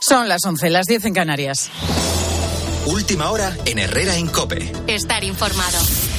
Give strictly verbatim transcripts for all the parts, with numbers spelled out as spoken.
Son las once, las diez en Canarias. Última hora en Herrera en COPE. Estar informado.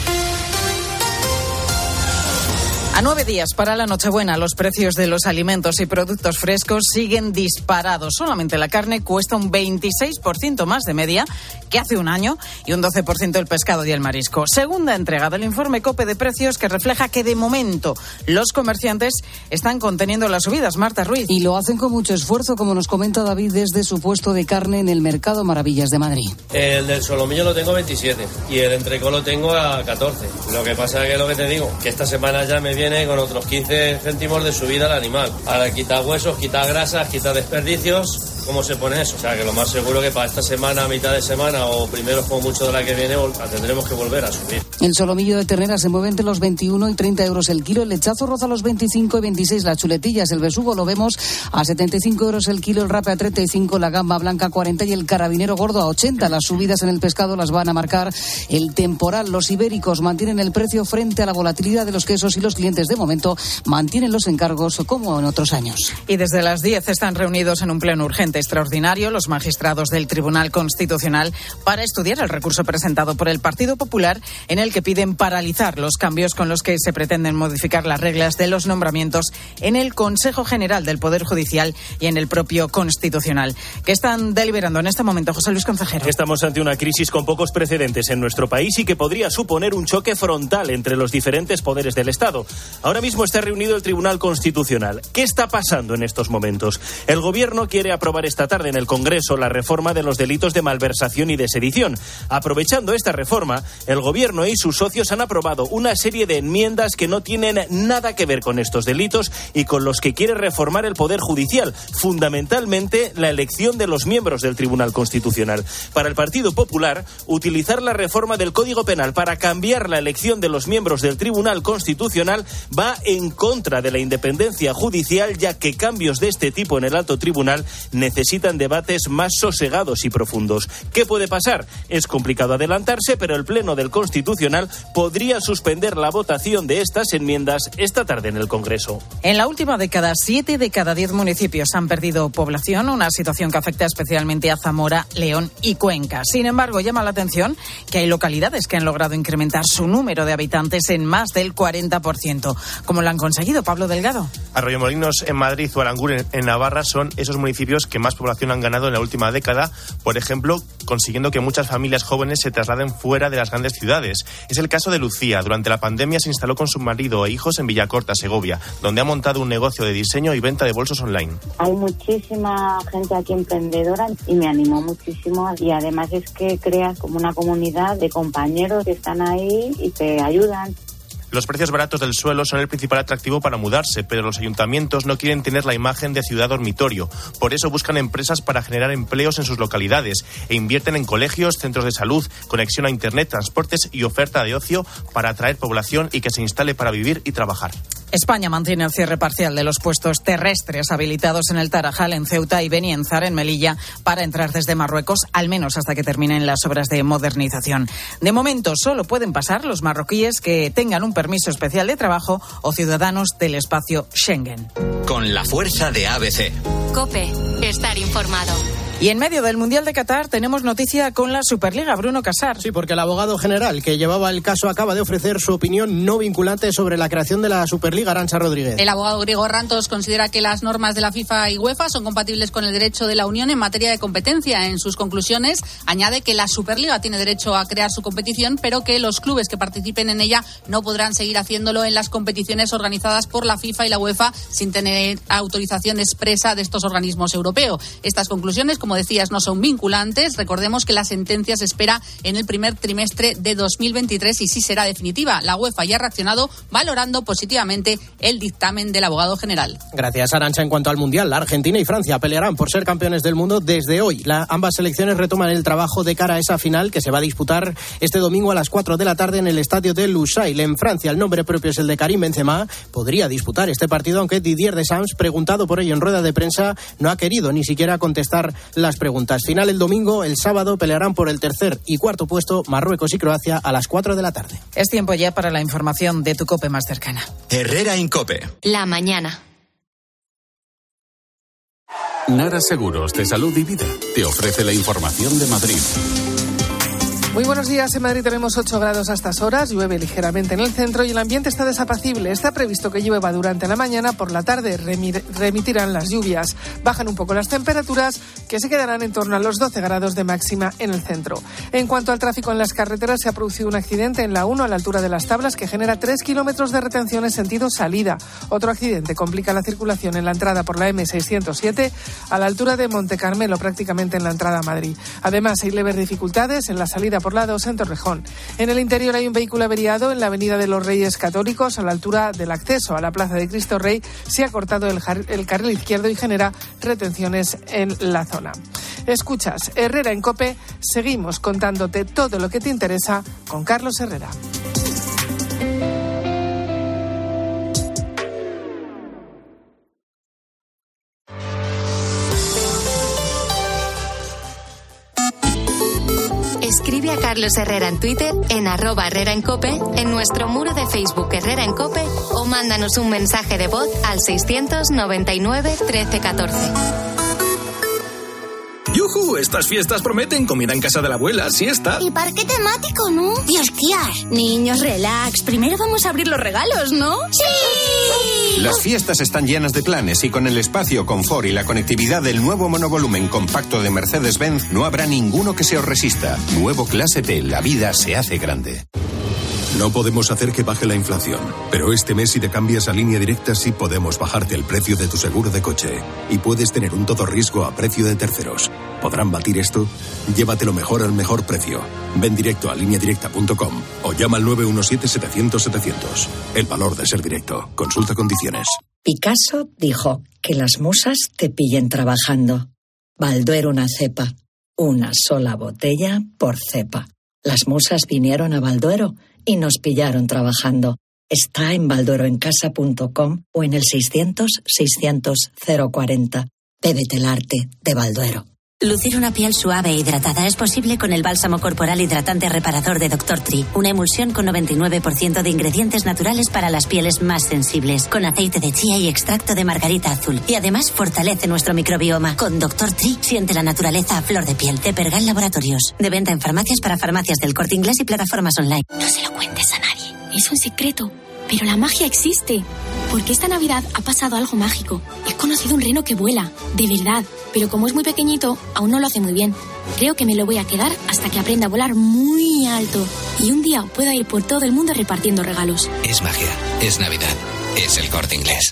A nueve días para la Nochebuena, los precios de los alimentos y productos frescos siguen disparados. Solamente la carne cuesta un veintiséis por ciento más de media que hace un año y un doce por ciento el pescado y el marisco. Segunda entrega del informe COPE de precios que refleja que de momento los comerciantes están conteniendo las subidas. Marta Ruiz. Y lo hacen con mucho esfuerzo, como nos comenta David desde su puesto de carne en el Mercado Maravillas de Madrid. El del solomillo lo tengo a veintisiete y el entrecot lo tengo a catorce. Lo que pasa es que lo que te digo, que esta semana ya me viene con otros quince céntimos de subida al animal. Ahora quita huesos, quita grasas, quita desperdicios. ¿Cómo se pone eso? O sea, que lo más seguro que para esta semana, mitad de semana o primero como mucho de la que viene, tendremos que volver a subir. El solomillo de ternera se mueve entre los veintiuno y treinta euros el kilo. El lechazo roza los veinticinco y veintiséis. Las chuletillas, el besugo lo vemos a setenta y cinco euros el kilo, el rape a treinta y cinco, la gamba blanca a cuarenta y el carabinero gordo a ochenta. Las subidas en el pescado las van a marcar el temporal. Los ibéricos mantienen el precio frente a la volatilidad de los quesos y los clientes de momento mantienen los encargos como en otros años. Y desde las diez están reunidos en un pleno urgente extraordinario los magistrados del Tribunal Constitucional para estudiar el recurso presentado por el Partido Popular en el que piden paralizar los cambios con los que se pretenden modificar las reglas de los nombramientos en el Consejo General del Poder Judicial y en el propio Constitucional. ¿Qué están deliberando en este momento, José Luis Concejero? Estamos ante una crisis con pocos precedentes en nuestro país y que podría suponer un choque frontal entre los diferentes poderes del Estado. Ahora mismo está reunido el Tribunal Constitucional. ¿Qué está pasando en estos momentos? El Gobierno quiere aprobar esta tarde en el Congreso la reforma de los delitos de malversación y de sedición. Aprovechando esta reforma, el Gobierno y sus socios han aprobado una serie de enmiendas que no tienen nada que ver con estos delitos y con los que quiere reformar el Poder Judicial, fundamentalmente la elección de los miembros del Tribunal Constitucional. Para el Partido Popular, utilizar la reforma del Código Penal para cambiar la elección de los miembros del Tribunal Constitucional va en contra de la independencia judicial, ya que cambios de este tipo en el alto tribunal necesitan debates más sosegados y profundos. ¿Qué puede pasar? Es complicado adelantarse, pero el Pleno del Constitucional podría suspender la votación de estas enmiendas esta tarde en el Congreso. En la última década, siete de cada diez municipios han perdido población, una situación que afecta especialmente a Zamora, León y Cuenca. Sin embargo, llama la atención que hay localidades que han logrado incrementar su número de habitantes en más del cuarenta por ciento. ¿Cómo lo han conseguido, Pablo Delgado? Arroyomolinos en Madrid o Aranguren en, en Navarra son esos municipios que más población han ganado en la última década, por ejemplo, consiguiendo que muchas familias jóvenes se trasladen fuera de las grandes ciudades. Es el caso de Lucía. Durante la pandemia se instaló con su marido e hijos en Villacorta, Segovia, donde ha montado un negocio de diseño y venta de bolsos online. Hay muchísima gente aquí emprendedora y me animó muchísimo, y además es que creas como una comunidad de compañeros que están ahí y te ayudan. Los precios baratos del suelo son el principal atractivo para mudarse, pero los ayuntamientos no quieren tener la imagen de ciudad dormitorio. Por eso buscan empresas para generar empleos en sus localidades e invierten en colegios, centros de salud, conexión a internet, transportes y oferta de ocio para atraer población y que se instale para vivir y trabajar. España mantiene el cierre parcial de los puestos terrestres habilitados en el Tarajal, en Ceuta y Benienzar, en Melilla, para entrar desde Marruecos, al menos hasta que terminen las obras de modernización. De momento, solo pueden pasar los marroquíes que tengan un permiso especial de trabajo o ciudadanos del espacio Schengen. Con la fuerza de A B C. COPE. Estar informado. Y en medio del Mundial de Qatar tenemos noticia con la Superliga. Bruno Casar. Sí, porque el abogado general que llevaba el caso acaba de ofrecer su opinión no vinculante sobre la creación de la Superliga. Arantxa Rodríguez. El abogado griego Rantos considera que las normas de la FIFA y UEFA son compatibles con el derecho de la Unión en materia de competencia. En sus conclusiones añade que la Superliga tiene derecho a crear su competición, pero que los clubes que participen en ella no podrán seguir haciéndolo en las competiciones organizadas por la FIFA y la UEFA sin tener autorización expresa de estos organismos europeos. Estas conclusiones, como decías, no son vinculantes. Recordemos que la sentencia se espera en el primer trimestre de dos mil veintitrés y sí será definitiva. La UEFA ya ha reaccionado valorando positivamente el dictamen del abogado general. Gracias, Arantxa. En cuanto al Mundial, la Argentina y Francia pelearán por ser campeones del mundo desde hoy. La, ambas selecciones retoman el trabajo de cara a esa final que se va a disputar este domingo a las cuatro de la tarde en el estadio de Lusail. En Francia, el nombre propio es el de Karim Benzema. Podría disputar este partido, aunque Didier Deschamps, preguntado por ello en rueda de prensa, no ha querido ni siquiera contestar las preguntas. Final el domingo, el sábado pelearán por el tercer y cuarto puesto Marruecos y Croacia a las cuatro de la tarde. Es tiempo ya para la información de tu COPE más cercana. Herrera en COPE. La mañana. Nara Seguros de Salud y Vida te ofrece la información de Madrid. Muy buenos días. En Madrid tenemos ocho grados a estas horas, llueve ligeramente en el centro y el ambiente está desapacible. Está previsto que llueva durante la mañana, por la tarde remir, remitirán las lluvias. Bajan un poco las temperaturas, que se quedarán en torno a los doce grados de máxima en el centro. En cuanto al tráfico en las carreteras, se ha producido un accidente en la uno a la altura de Las Tablas que genera tres kilómetros de retención en sentido salida. Otro accidente complica la circulación en la entrada por la eme seiscientos siete a la altura de Monte Carmelo, prácticamente en la entrada a Madrid. Además, hay leves dificultades en la salida por la dos en Torrejón. En el interior hay un vehículo averiado en la avenida de los Reyes Católicos, a la altura del acceso a la Plaza de Cristo Rey. Se ha cortado el, jar- el carril izquierdo y genera retenciones en la zona. Escuchas Herrera en COPE. Seguimos contándote todo lo que te interesa con Carlos Herrera. Escribe a Carlos Herrera en Twitter, en arroba Herrera en COPE, en nuestro muro de Facebook Herrera en COPE o mándanos un mensaje de voz al seiscientos noventa y nueve trece catorce. ¡Yujú! Estas fiestas prometen comida en casa de la abuela, siesta. Y parque temático, ¿no? Y esquiar. Niños, relax. Primero vamos a abrir los regalos, ¿no? ¡Sí! Las fiestas están llenas de planes y con el espacio, confort y la conectividad del nuevo monovolumen compacto de Mercedes-Benz no habrá ninguno que se os resista. Nuevo Clase T, la vida se hace grande. No podemos hacer que baje la inflación, pero este mes si te cambias a Línea Directa sí podemos bajarte el precio de tu seguro de coche y puedes tener un todo riesgo a precio de terceros. ¿Podrán batir esto? Llévatelo mejor al mejor precio. Ven directo a línea directa punto com o llama al nueve uno siete setecientos setecientos. El valor de ser directo. Consulta condiciones. Picasso dijo que las musas te pillen trabajando. Balduero una cepa. Una sola botella por cepa. Las musas vinieron a Balduero y nos pillaron trabajando. Está en baldueroencasa punto com o en el seiscientos seiscientos cero cuarenta. Bébete el arte de Balduero. Lucir una piel suave e hidratada es posible con el bálsamo corporal hidratante reparador de doctor Tree, una emulsión con noventa y nueve por ciento de ingredientes naturales para las pieles más sensibles, con aceite de chía y extracto de margarita azul. Y además fortalece nuestro microbioma. Con doctor Tree siente la naturaleza a flor de piel. De Pergal Laboratorios. De venta en farmacias para farmacias del Corte Inglés y plataformas online. No se lo cuentes a nadie. Es un secreto. Pero la magia existe. Porque esta Navidad ha pasado algo mágico. He conocido un reno que vuela, de verdad. Pero como es muy pequeñito, aún no lo hace muy bien. Creo que me lo voy a quedar hasta que aprenda a volar muy alto. Y un día pueda ir por todo el mundo repartiendo regalos. Es magia, es Navidad, es el Corte Inglés.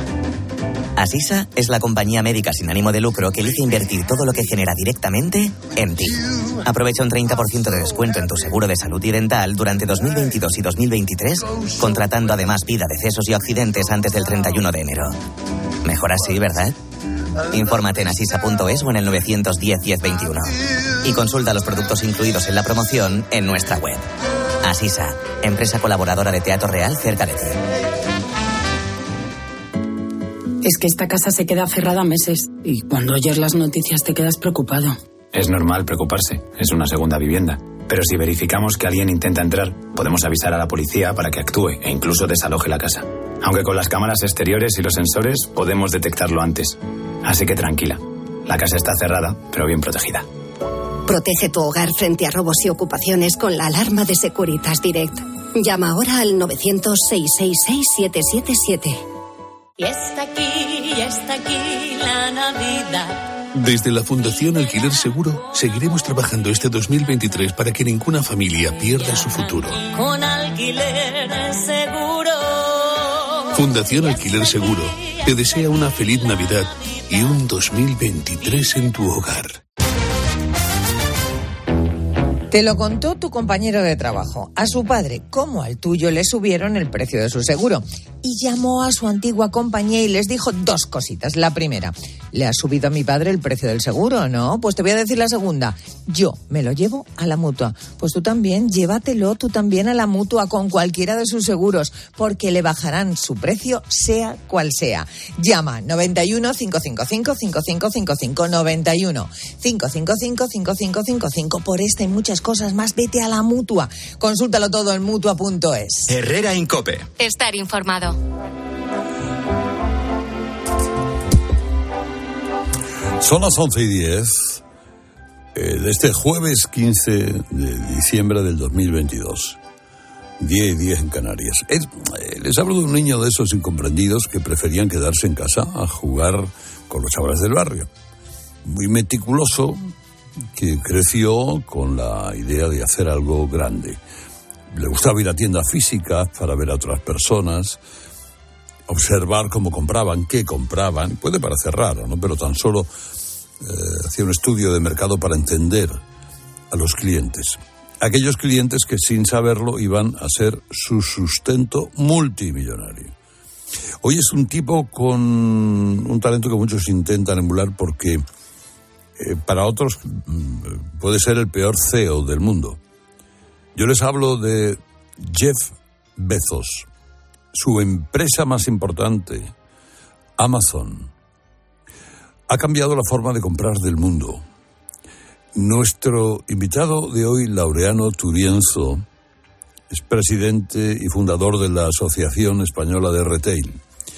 Asisa es la compañía médica sin ánimo de lucro que elige invertir todo lo que genera directamente en ti. Aprovecha un treinta por ciento de descuento en tu seguro de salud y dental durante dos mil veintidós y dos mil veintitrés, contratando además vida, decesos y accidentes antes del treinta y uno de enero. Mejor así, ¿verdad? Infórmate en asisa punto es o en el nueve uno cero, diez veintiuno. Y consulta los productos incluidos en la promoción en nuestra web. Asisa, empresa colaboradora de Teatro Real cerca de ti. Es que esta casa se queda cerrada meses y cuando oyes las noticias te quedas preocupado. Es normal preocuparse, es una segunda vivienda. Pero si verificamos que alguien intenta entrar, podemos avisar a la policía para que actúe e incluso desaloje la casa. Aunque con las cámaras exteriores y los sensores podemos detectarlo antes. Así que tranquila, la casa está cerrada, pero bien protegida. Protege tu hogar frente a robos y ocupaciones con la alarma de Securitas Direct. Llama ahora al novecientos, seiscientos sesenta y seis, siete siete siete. Y está aquí, y está aquí la Navidad. Desde la Fundación Alquiler Seguro seguiremos trabajando este dos mil veintitrés para que ninguna familia pierda su futuro. Con Alquiler Seguro. Fundación Alquiler Seguro te desea una feliz Navidad y un dos mil veintitrés en tu hogar. Te lo contó tu compañero de trabajo. A su padre, como al tuyo, le subieron el precio de su seguro. Y llamó a su antigua compañía y les dijo dos cositas. La primera, ¿le ha subido a mi padre el precio del seguro? No, pues te voy a decir la segunda. Yo me lo llevo a la Mutua. Pues tú también, llévatelo tú también a la Mutua con cualquiera de sus seguros, porque le bajarán su precio sea cual sea. Llama noventa y uno, cinco cinco cinco, cinco cinco cinco cinco, noventa y uno, cinco cinco cinco, cinco cinco cinco cinco. Por esta y muchas cosas más, vete a la Mutua. Consúltalo todo en mutua punto es. Herrera en COPE. Estar informado. Son las once y diez eh, de este jueves quince de diciembre del dos mil veintidós. diez y diez en Canarias. Es, eh, les hablo de un niño de esos incomprendidos que preferían quedarse en casa a jugar con los chavales del barrio. Muy meticuloso, que creció con la idea de hacer algo grande. Le gustaba ir a tiendas físicas para ver a otras personas, observar cómo compraban, qué compraban. Puede parecer raro, ¿no? Pero tan solo eh, hacía un estudio de mercado para entender a los clientes. Aquellos clientes que sin saberlo iban a ser su sustento multimillonario. Hoy es un tipo con un talento que muchos intentan emular porque eh, para otros mm, puede ser el peor C E O del mundo. Yo les hablo de Jeff Bezos. Su empresa más importante, Amazon, ha cambiado la forma de comprar del mundo. Nuestro invitado de hoy, Laureano Turienzo, es presidente y fundador de la Asociación Española de Retail.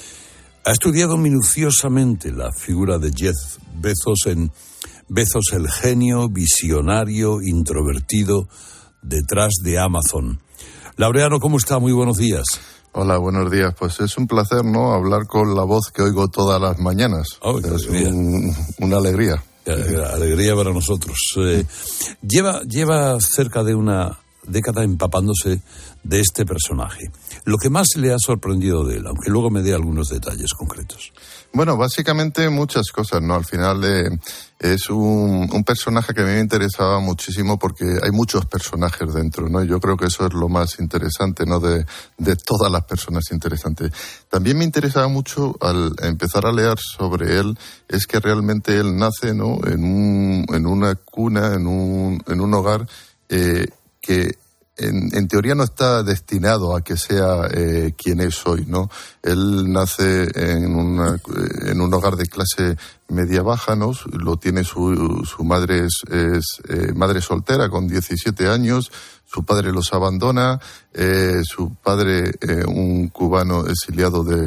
Ha estudiado minuciosamente la figura de Jeff Bezos en Bezos, el genio, visionario, introvertido, detrás de Amazon. Laureano, ¿cómo está? Muy buenos días. Hola, buenos días. Pues es un placer, ¿no?, hablar con la voz que oigo todas las mañanas. Oh, es un, una alegría. Alegría para nosotros. Eh, lleva, lleva cerca de una década empapándose de este personaje. Lo que más le ha sorprendido de él, aunque luego me dé algunos detalles concretos. Bueno, básicamente muchas cosas, ¿no? Al final eh, es un, un personaje que a mí me interesaba muchísimo porque hay muchos personajes dentro, ¿no? Y yo creo que eso es lo más interesante, ¿no? De, de todas las personas interesantes. También me interesaba mucho al empezar a leer sobre él, es que realmente él nace, ¿no?, en un, en una cuna, en un, en un hogar eh, que En, en teoría no está destinado a que sea eh, quien es hoy, ¿no? Él nace en, una, en un hogar de clase media-baja, ¿no? Lo tiene su, su madre, es, es eh, madre soltera con diecisiete años, su padre los abandona, eh, su padre, eh, un cubano exiliado de,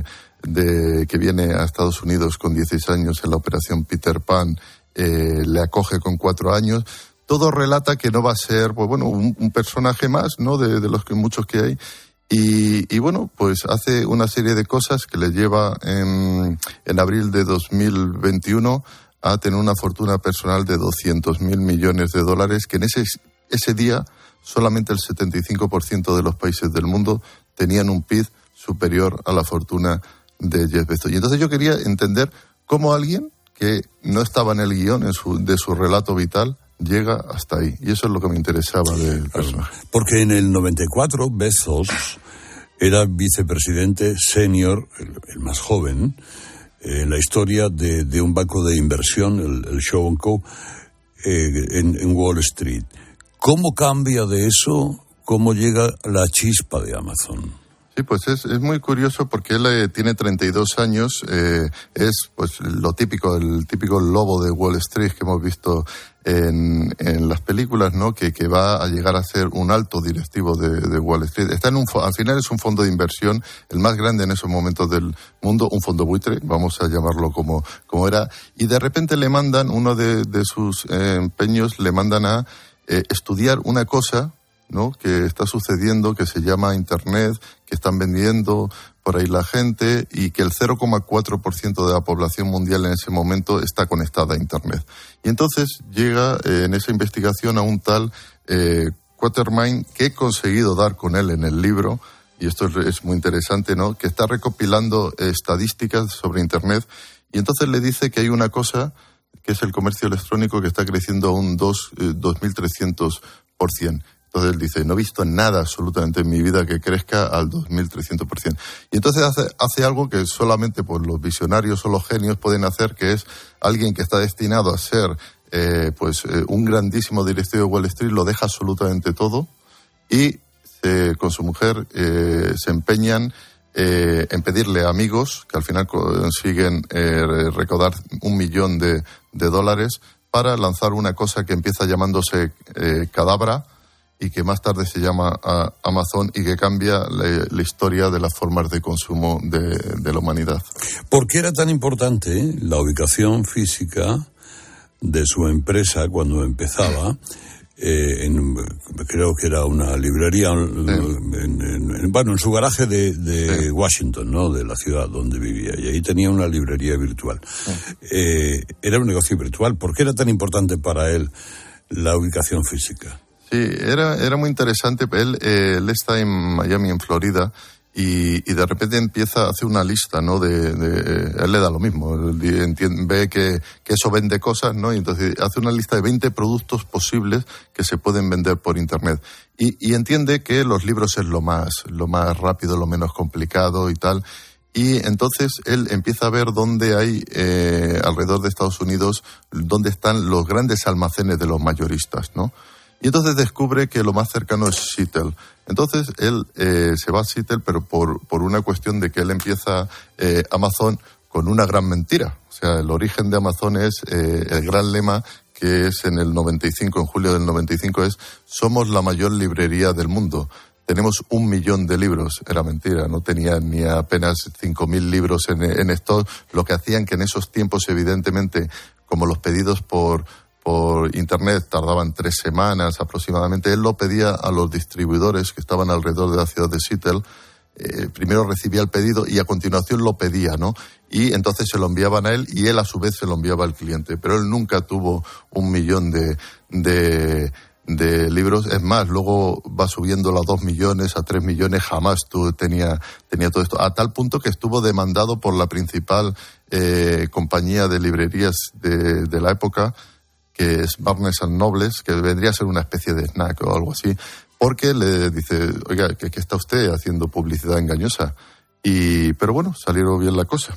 de que viene a Estados Unidos con dieciséis años en la operación Peter Pan, eh, le acoge con cuatro años. Todo relata que no va a ser, pues bueno, un, un personaje más, ¿no?, de, de los que muchos que hay. Y, y bueno, pues hace una serie de cosas que le lleva en, en abril de dos mil veintiuno a tener una fortuna personal de doscientos mil millones de dólares, que en ese, ese día solamente el setenta y cinco por ciento de los países del mundo tenían un P I B superior a la fortuna de Jeff Bezos. Y entonces yo quería entender cómo alguien que no estaba en el guión en su, de su relato vital llega hasta ahí. Y eso es lo que me interesaba del personaje. Porque en el noventa y cuatro Bezos era vicepresidente senior, el, el más joven, en la historia de, de un banco de inversión, el, el Shaw and Co, eh, en, en Wall Street. ¿Cómo cambia de eso? ¿Cómo llega la chispa de Amazon? Sí, pues es, es muy curioso porque él eh, tiene treinta y dos años, eh, es pues lo típico, el típico lobo de Wall Street que hemos visto en, en las películas, ¿no?, que, que va a llegar a ser un alto directivo de, de Wall Street. Está en un, al final es un fondo de inversión, el más grande en esos momentos del mundo, un fondo buitre, vamos a llamarlo como, como era, y de repente le mandan, uno de, de sus eh, empeños, le mandan a eh, estudiar una cosa, ¿no?, que está sucediendo, que se llama Internet, que están vendiendo por ahí la gente y que el cero coma cuatro por ciento de la población mundial en ese momento está conectada a Internet. Y entonces llega eh, en esa investigación a un tal eh, Quatermain, que he conseguido dar con él en el libro, y esto es, es muy interesante, ¿no?, que está recopilando eh, estadísticas sobre Internet, y entonces le dice que hay una cosa que es el comercio electrónico que está creciendo a un dos mil trescientos por ciento. Entonces él dice, no he visto nada absolutamente en mi vida que crezca al dos mil trescientos por ciento. Y entonces hace, hace algo que solamente pues, los visionarios o los genios pueden hacer, que es alguien que está destinado a ser eh, pues eh, un grandísimo directivo de Wall Street, lo deja absolutamente todo y eh, con su mujer eh, se empeñan eh, en pedirle a amigos, que al final consiguen eh, recaudar un millón de, de dólares para lanzar una cosa que empieza llamándose eh, Cadabra, y que más tarde se llama uh, Amazon y que cambia la, la historia de las formas de consumo de, de la humanidad. ¿Por qué era tan importante la ubicación física de su empresa cuando empezaba. Eh, en, creo que era una librería sí. en, en, en, bueno, en su garaje de, de sí. Washington, ¿no? De la ciudad donde vivía, y ahí tenía una librería virtual. Sí. Eh, era un negocio virtual. ¿Por qué era tan importante para él la ubicación física? Sí, era, era muy interesante. Él, eh, él está en Miami, en Florida, y, y de repente empieza a hacer una lista, ¿no? De, de él le da lo mismo, él entiende, ve que, que eso vende cosas, ¿no? Y entonces hace una lista de veinte productos posibles que se pueden vender por internet. Y, y entiende que los libros es lo más, lo más rápido, lo menos complicado y tal. Y entonces él empieza a ver dónde hay, eh, alrededor de Estados Unidos, dónde están los grandes almacenes de los mayoristas, ¿no? Y entonces descubre que lo más cercano es Seattle. Entonces él eh, se va a Seattle, pero por, por una cuestión de que él empieza eh, Amazon con una gran mentira. O sea, el origen de Amazon es eh, el gran lema que es en el noventa y cinco, en julio del noventa y cinco, es: somos la mayor librería del mundo. Tenemos un millón de libros. Era mentira, no tenía ni apenas cinco mil libros en, en stock, lo que hacían que en esos tiempos, evidentemente, como los pedidos por... por internet tardaban tres semanas aproximadamente, él lo pedía a los distribuidores que estaban alrededor de la ciudad de Seattle. Eh, primero recibía el pedido y a continuación lo pedía, ¿no? Y entonces se lo enviaban a él y él a su vez se lo enviaba al cliente. Pero él nunca tuvo un millón de, de, de libros. Es más, luego va subiendo a dos millones, a tres millones, jamás tú tenía, tenía todo esto. A tal punto que estuvo demandado por la principal eh, compañía de librerías de, de la época, que es Barnes and Noble, que vendría a ser una especie de snack o algo así, porque le dice: oiga, ¿qué, qué está usted haciendo publicidad engañosa? Y, pero bueno, salieron bien la cosa.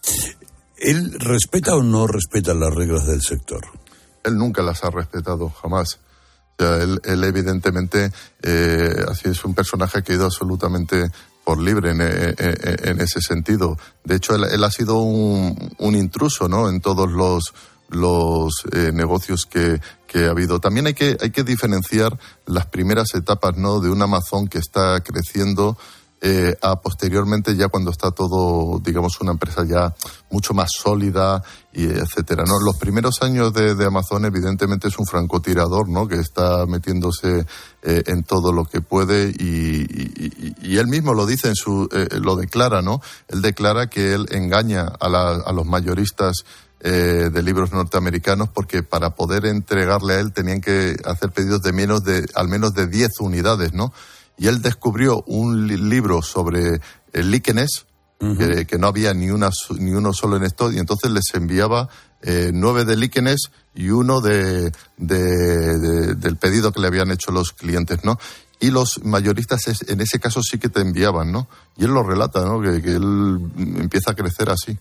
¿Él respeta o no respeta las reglas del sector? Él nunca las ha respetado, jamás. O sea, él, él evidentemente, eh, así es un personaje que ha ido absolutamente por libre en, en, en ese sentido. De hecho, él, él ha sido un, un intruso, ¿no? En todos los los eh, negocios que, que ha habido. También hay que, hay que diferenciar las primeras etapas, ¿no? De un Amazon que está creciendo eh, a posteriormente, ya cuando está todo, digamos, una empresa ya mucho más sólida, y etcétera, ¿no? Los primeros años de, de Amazon evidentemente es un francotirador, ¿no? Que está metiéndose eh, en todo lo que puede, y, y, y él mismo lo dice en su, eh, lo declara, ¿no? Él declara que él engaña a, la, a los mayoristas Eh, de libros norteamericanos, porque para poder entregarle a él tenían que hacer pedidos de menos de al menos de diez unidades, ¿no? Y él descubrió un li- libro sobre el líquenes, uh-huh. que, que no había ni una ni uno solo en stock, y entonces les enviaba eh, nueve de líquenes y uno de, de, de del pedido que le habían hecho los clientes, ¿no? Y los mayoristas es, en ese caso sí que te enviaban, ¿no? Y él lo relata, ¿no? Que, que él empieza a crecer así.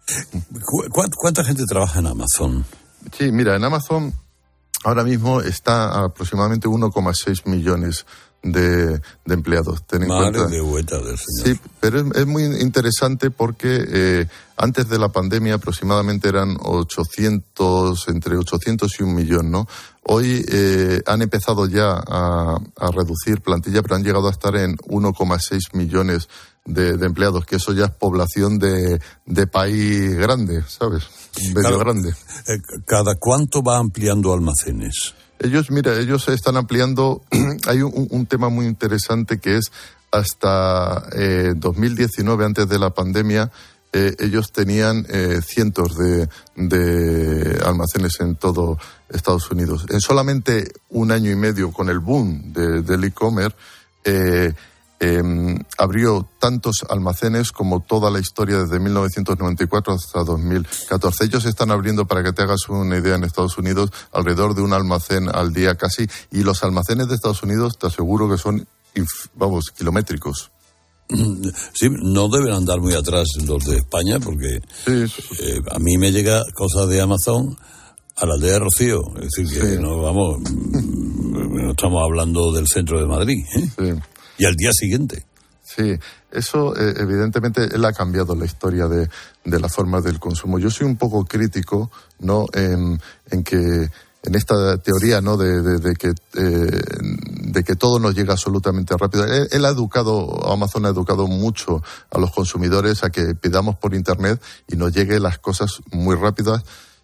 ¿Cuánta gente trabaja en Amazon? Sí, mira, en Amazon ahora mismo está aproximadamente uno coma seis millones de, de empleados. Ten en Madre cuenta. de hueta del señor. Sí, pero es, es muy interesante porque eh, antes de la pandemia aproximadamente eran ochocientos, entre ochocientos y un millón, ¿no? Hoy eh, han empezado ya a, a reducir plantilla, pero han llegado a estar en uno coma seis millones de, de empleados, que eso ya es población de, de país grande, ¿sabes? Medio Cada, grande. Eh, ¿Cada cuánto va ampliando almacenes? Ellos, mira, ellos están ampliando. Hay un, un tema muy interesante que es hasta eh, dos mil diecinueve, antes de la pandemia, eh, ellos tenían eh, cientos de, de almacenes en todo Estados Unidos. En solamente un año y medio, con el boom de, del e-commerce, eh, Eh, abrió tantos almacenes como toda la historia desde mil novecientos noventa y cuatro hasta dos mil catorce. Ellos están abriendo, para que te hagas una idea, en Estados Unidos alrededor de un almacén al día casi, y los almacenes de Estados Unidos te aseguro que son, vamos, kilométricos. Sí, no deben andar muy atrás los de España, porque sí, sí, sí. Eh, a mí me llega cosas de Amazon a la aldea de Rocío, es decir, que sí. no vamos, no estamos hablando del centro de Madrid, ¿eh? Sí. Y al día siguiente. Sí, eso eh, evidentemente él ha cambiado la historia de, de la forma del consumo. Yo soy un poco crítico, ¿no? En, en que en esta teoría, ¿no? De, de, de que eh, de que todo nos llega absolutamente rápido. Él, él ha educado, Amazon ha educado mucho a los consumidores a que pidamos por internet y nos lleguen las cosas muy rápidas.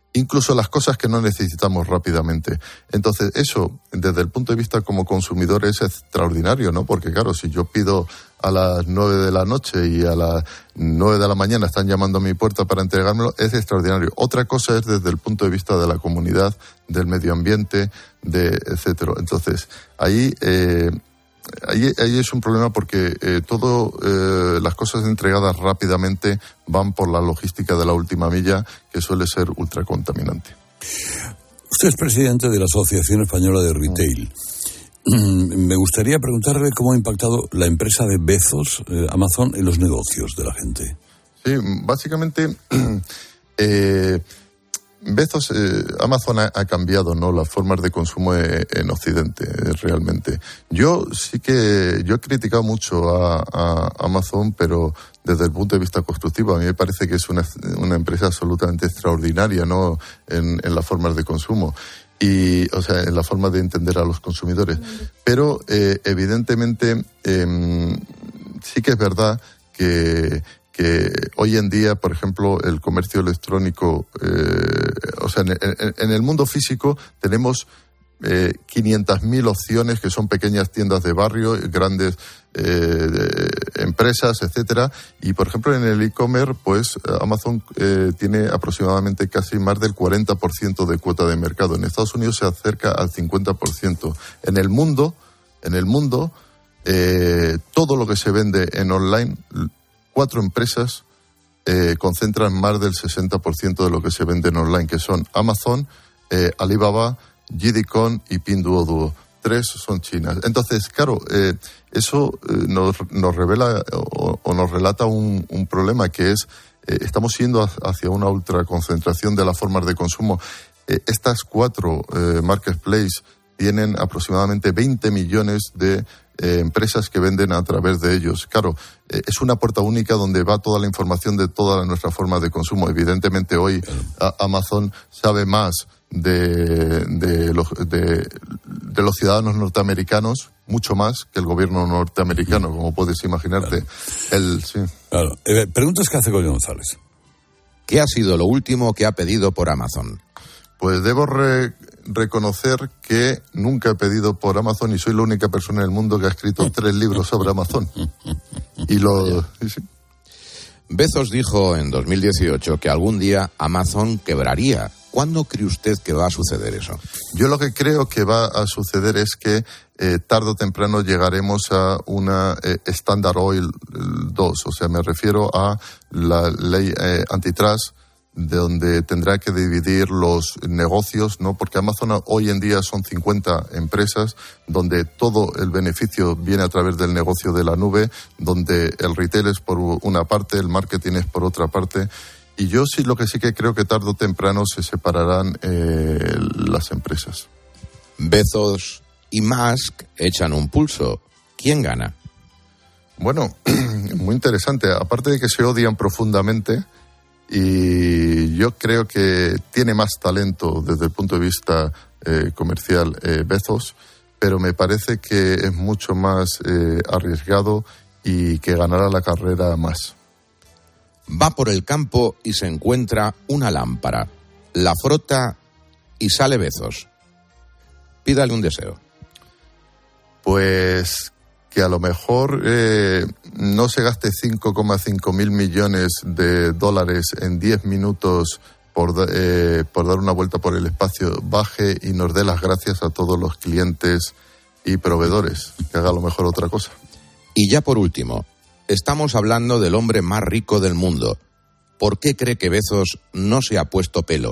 incluso las cosas que no necesitamos rápidamente. Entonces, eso, desde el punto de vista como consumidor, es extraordinario, ¿no? Porque, claro, si yo pido a las nueve de la noche y a las nueve de la mañana están llamando a mi puerta para entregármelo, es extraordinario. Otra cosa es desde el punto de vista de la comunidad, del medio ambiente, de etcétera. Entonces, ahí... Eh, Ahí, ahí es un problema porque eh, todo eh, las cosas entregadas rápidamente van por la logística de la última milla, que suele ser ultracontaminante. Usted es presidente de la Asociación Española de Retail. Me gustaría preguntarle cómo ha impactado la empresa de Bezos, eh, Amazon, en los negocios de la gente. Sí, básicamente... eh, Bezos, eh, Amazon ha, ha cambiado, ¿no?, las formas de consumo en, en Occidente, eh, realmente. Yo sí que, yo he criticado mucho a, a Amazon, pero desde el punto de vista constructivo, a mí me parece que es una, una empresa absolutamente extraordinaria, ¿no?, en, en las formas de consumo. Y, o sea, en la forma de entender a los consumidores. Pero, eh, evidentemente, eh, sí que es verdad que, que hoy en día, por ejemplo, el comercio electrónico, eh, o sea, en, en, en el mundo físico tenemos eh, quinientas mil opciones que son pequeñas tiendas de barrio, grandes eh, empresas, etcétera. Y, por ejemplo, en el e-commerce, pues Amazon eh, tiene aproximadamente casi más del cuarenta por ciento de cuota de mercado. En Estados Unidos se acerca al cincuenta por ciento. En el mundo, en el mundo, eh, todo lo que se vende en online, cuatro empresas eh, concentran más del sesenta por ciento de lo que se vende en online, que son Amazon, eh, Alibaba, J D punto com y Pinduoduo. Tres son chinas. Entonces, claro, eh, eso eh, nos, nos revela o, o nos relata un, un problema, que es eh, estamos yendo hacia una ultraconcentración de las formas de consumo. Eh, estas cuatro eh, marketplaces tienen aproximadamente veinte millones de Eh, empresas que venden a través de ellos. Claro, eh, es una puerta única donde va toda la información de toda nuestra forma de consumo. Evidentemente hoy a, Amazon sabe más de, de, los, de, de los ciudadanos norteamericanos, mucho más que el gobierno norteamericano, como puedes imaginarte. Claro. El, sí. Claro. Eh, preguntas que hace Goyo González. ¿Qué ha sido lo último que ha pedido por Amazon? Pues debo re- reconocer que nunca he pedido por Amazon y soy la única persona en el mundo que ha escrito tres libros sobre Amazon. Y lo... Sí. Bezos dijo en dos mil dieciocho que algún día Amazon quebraría. ¿Cuándo cree usted que va a suceder eso? Yo lo que creo que va a suceder es que eh, tarde o temprano llegaremos a una eh, Standard Oil dos. O sea, me refiero a la ley eh, antitrust, de donde tendrá que dividir los negocios, ¿no? Porque Amazon hoy en día son cincuenta empresas, donde todo el beneficio viene a través del negocio de la nube, donde el retail es por una parte, el marketing es por otra parte. Y yo sí, lo que sí que creo que tarde o temprano se separarán eh, las empresas. Bezos y Musk echan un pulso. ¿Quién gana? Bueno, muy interesante. Aparte de que se odian profundamente, y yo creo que tiene más talento desde el punto de vista eh, comercial eh, Bezos, pero me parece que es mucho más eh, arriesgado y que ganará la carrera más. Va por el campo y se encuentra una lámpara. La frota y sale Bezos. Pídale un deseo. Pues que a lo mejor eh, no se gaste cinco coma cinco mil millones de dólares en diez minutos por, eh, por dar una vuelta por el espacio, baje y nos dé las gracias a todos los clientes y proveedores, que haga a lo mejor otra cosa. Y ya por último, estamos hablando del hombre más rico del mundo. ¿Por qué cree que Bezos no se ha puesto pelo?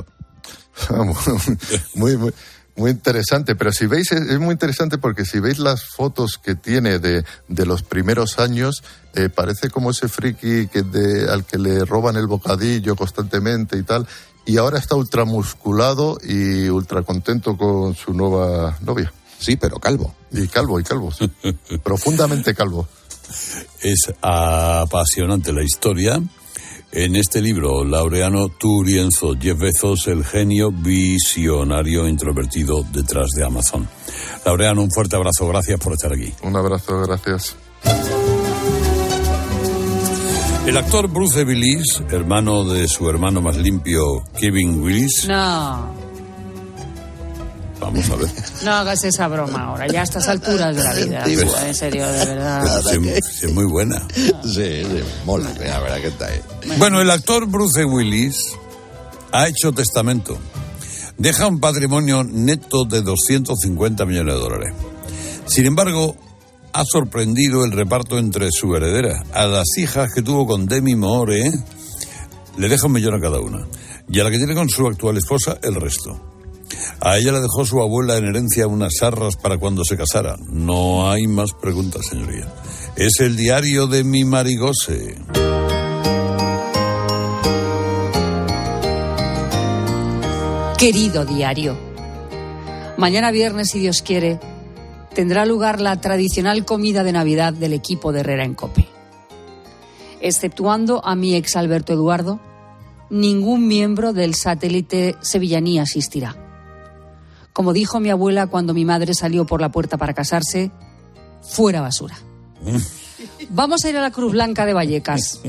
muy, muy... Muy interesante, pero si veis, es muy interesante porque si veis las fotos que tiene de, de los primeros años, eh, parece como ese friki que de, al que le roban el bocadillo constantemente y tal, y ahora está ultramusculado y ultra contento con su nueva novia. Sí, pero calvo. Y calvo, y calvo, sí. Profundamente calvo. Es apasionante la historia. En este libro, Laureano, tú, Lienzo, Jeff Bezos, el genio visionario introvertido detrás de Amazon. Laureano, un fuerte abrazo, gracias por estar aquí. Un abrazo, gracias. El actor Bruce Willis, hermano de su hermano más limpio, Kevin Willis. No. Vamos a ver. No hagas esa broma ahora, ya a estas alturas de la vida. Sí, Pero, en serio, de verdad. Sí, sí, es muy buena. Sí, sí, mola, la verdad que está ahí. Bueno, el actor Bruce Willis ha hecho testamento. Deja un patrimonio neto de doscientos cincuenta millones de dólares. Sin embargo, ha sorprendido el reparto entre su heredera. A las hijas que tuvo con Demi Moore, ¿eh? le deja un millón a cada una. Y a la que tiene con su actual esposa, el resto. A ella le dejó su abuela en herencia unas arras para cuando se casara. No hay más preguntas, señoría. Es el diario de mi Marigose. Querido diario, mañana viernes, si Dios quiere, tendrá lugar la tradicional comida de Navidad del equipo de Herrera en COPE. Exceptuando a mi ex Alberto Eduardo, ningún miembro del satélite sevillaní asistirá. Como dijo mi abuela cuando mi madre salió por la puerta para casarse, fuera basura. Vamos a ir a la Cruz Blanca de Vallecas.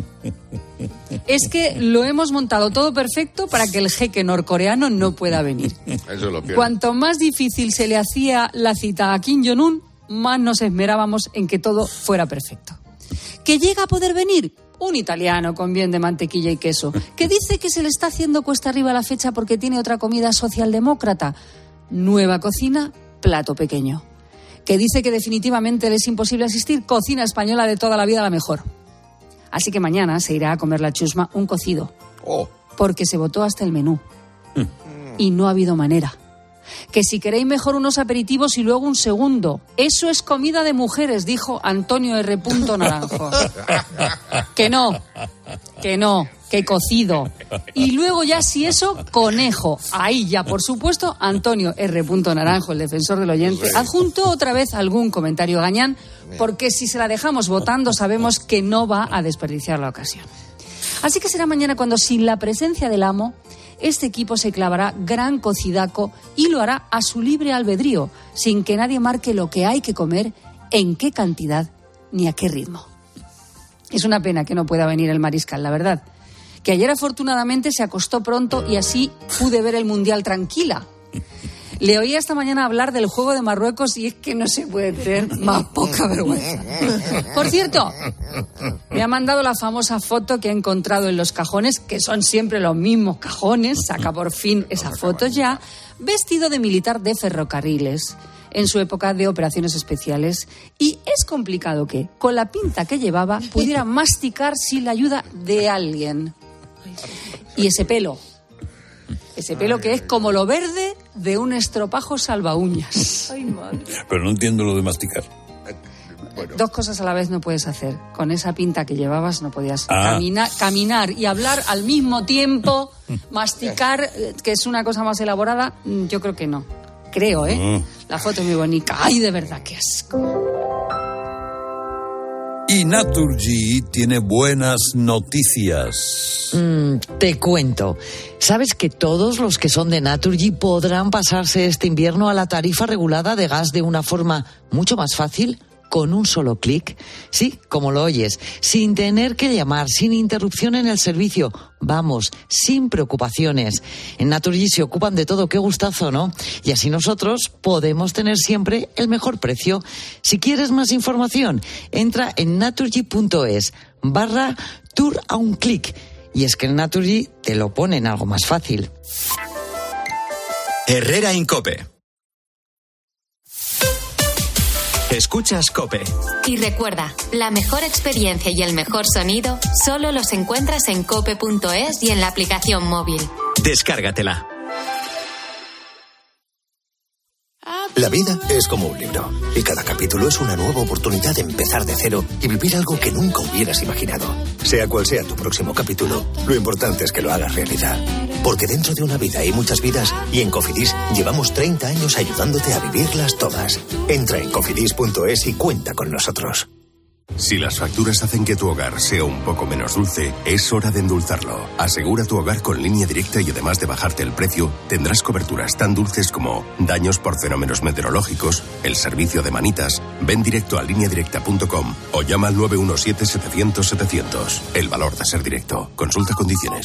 Es que lo hemos montado todo perfecto para que el jeque norcoreano no pueda venir. Eso lo pierdo. Cuanto más difícil se le hacía la cita a Kim Jong-un, más nos esmerábamos en que todo fuera perfecto. ¿Que llega a poder venir? Un italiano con bien de mantequilla y queso, que dice que se le está haciendo cuesta arriba la fecha porque tiene otra comida socialdemócrata. Nueva cocina, plato pequeño. Que dice que definitivamente le es imposible asistir, cocina española de toda la vida la mejor. Así que mañana se irá a comer la chusma un cocido. Oh. Porque se votó hasta el menú. Mm. Y no ha habido manera. Que si queréis mejor unos aperitivos y luego un segundo. Eso es comida de mujeres, dijo Antonio R. Naranjo. Que no, que no, que cocido. Y luego ya si eso, conejo. Ahí ya, por supuesto, Antonio R. Naranjo, el defensor del oyente, adjuntó otra vez algún comentario gañán, porque si se la dejamos votando sabemos que no va a desperdiciar la ocasión. Así que será mañana cuando, sin la presencia del amo, este equipo se clavará gran cocidaco y lo hará a su libre albedrío, sin que nadie marque lo que hay que comer, en qué cantidad ni a qué ritmo. Es una pena que no pueda venir el mariscal, la verdad. Que ayer afortunadamente se acostó pronto y así pude ver el Mundial tranquila. Le oí esta mañana hablar del juego de Marruecos y es que no se puede tener más poca vergüenza. Por cierto, me ha mandado la famosa foto que ha encontrado en los cajones, que son siempre los mismos cajones, saca por fin esa foto ya, vestido de militar de ferrocarriles, en su época de operaciones especiales, y es complicado que, con la pinta que llevaba, pudiera masticar sin la ayuda de alguien. Y ese pelo... Ese pelo que es como lo verde de un estropajo salvaúñas. Ay, madre. Pero no entiendo lo de masticar. Bueno. Dos cosas a la vez no puedes hacer. Con esa pinta que llevabas no podías ah. caminar, caminar y hablar al mismo tiempo, masticar, que es una cosa más elaborada, yo creo que no. Creo, ¿eh? Uh. La foto es muy bonita. Ay, de verdad, qué asco. Y Naturgy tiene buenas noticias. Mm, te cuento. ¿Sabes que todos los que son de Naturgy podrán pasarse este invierno a la tarifa regulada de gas de una forma mucho más fácil? Con un solo clic. Sí, como lo oyes, sin tener que llamar, sin interrupción en el servicio. Vamos, sin preocupaciones. En Naturgy se ocupan de todo, qué gustazo, ¿no? Y así nosotros podemos tener siempre el mejor precio. Si quieres más información, entra en naturgy.es barra tour a un clic. Y es que en Naturgy te lo ponen algo más fácil. Herrera en COPE. Escuchas COPE. Y recuerda, la mejor experiencia y el mejor sonido solo los encuentras en cope punto es y en la aplicación móvil. Descárgatela. La vida es como un libro y cada capítulo es una nueva oportunidad de empezar de cero y vivir algo que nunca hubieras imaginado. Sea cual sea tu próximo capítulo, lo importante es que lo hagas realidad. Porque dentro de una vida hay muchas vidas y en Cofidis llevamos treinta años ayudándote a vivirlas todas. Entra en cofidis punto es y cuenta con nosotros. Si las facturas hacen que tu hogar sea un poco menos dulce, es hora de endulzarlo. Asegura tu hogar con Línea Directa y además de bajarte el precio, tendrás coberturas tan dulces como daños por fenómenos meteorológicos, el servicio de manitas. Ven directo a línea directa punto com o llama al nueve uno siete, setecientos, setecientos. El valor de ser directo. Consulta condiciones.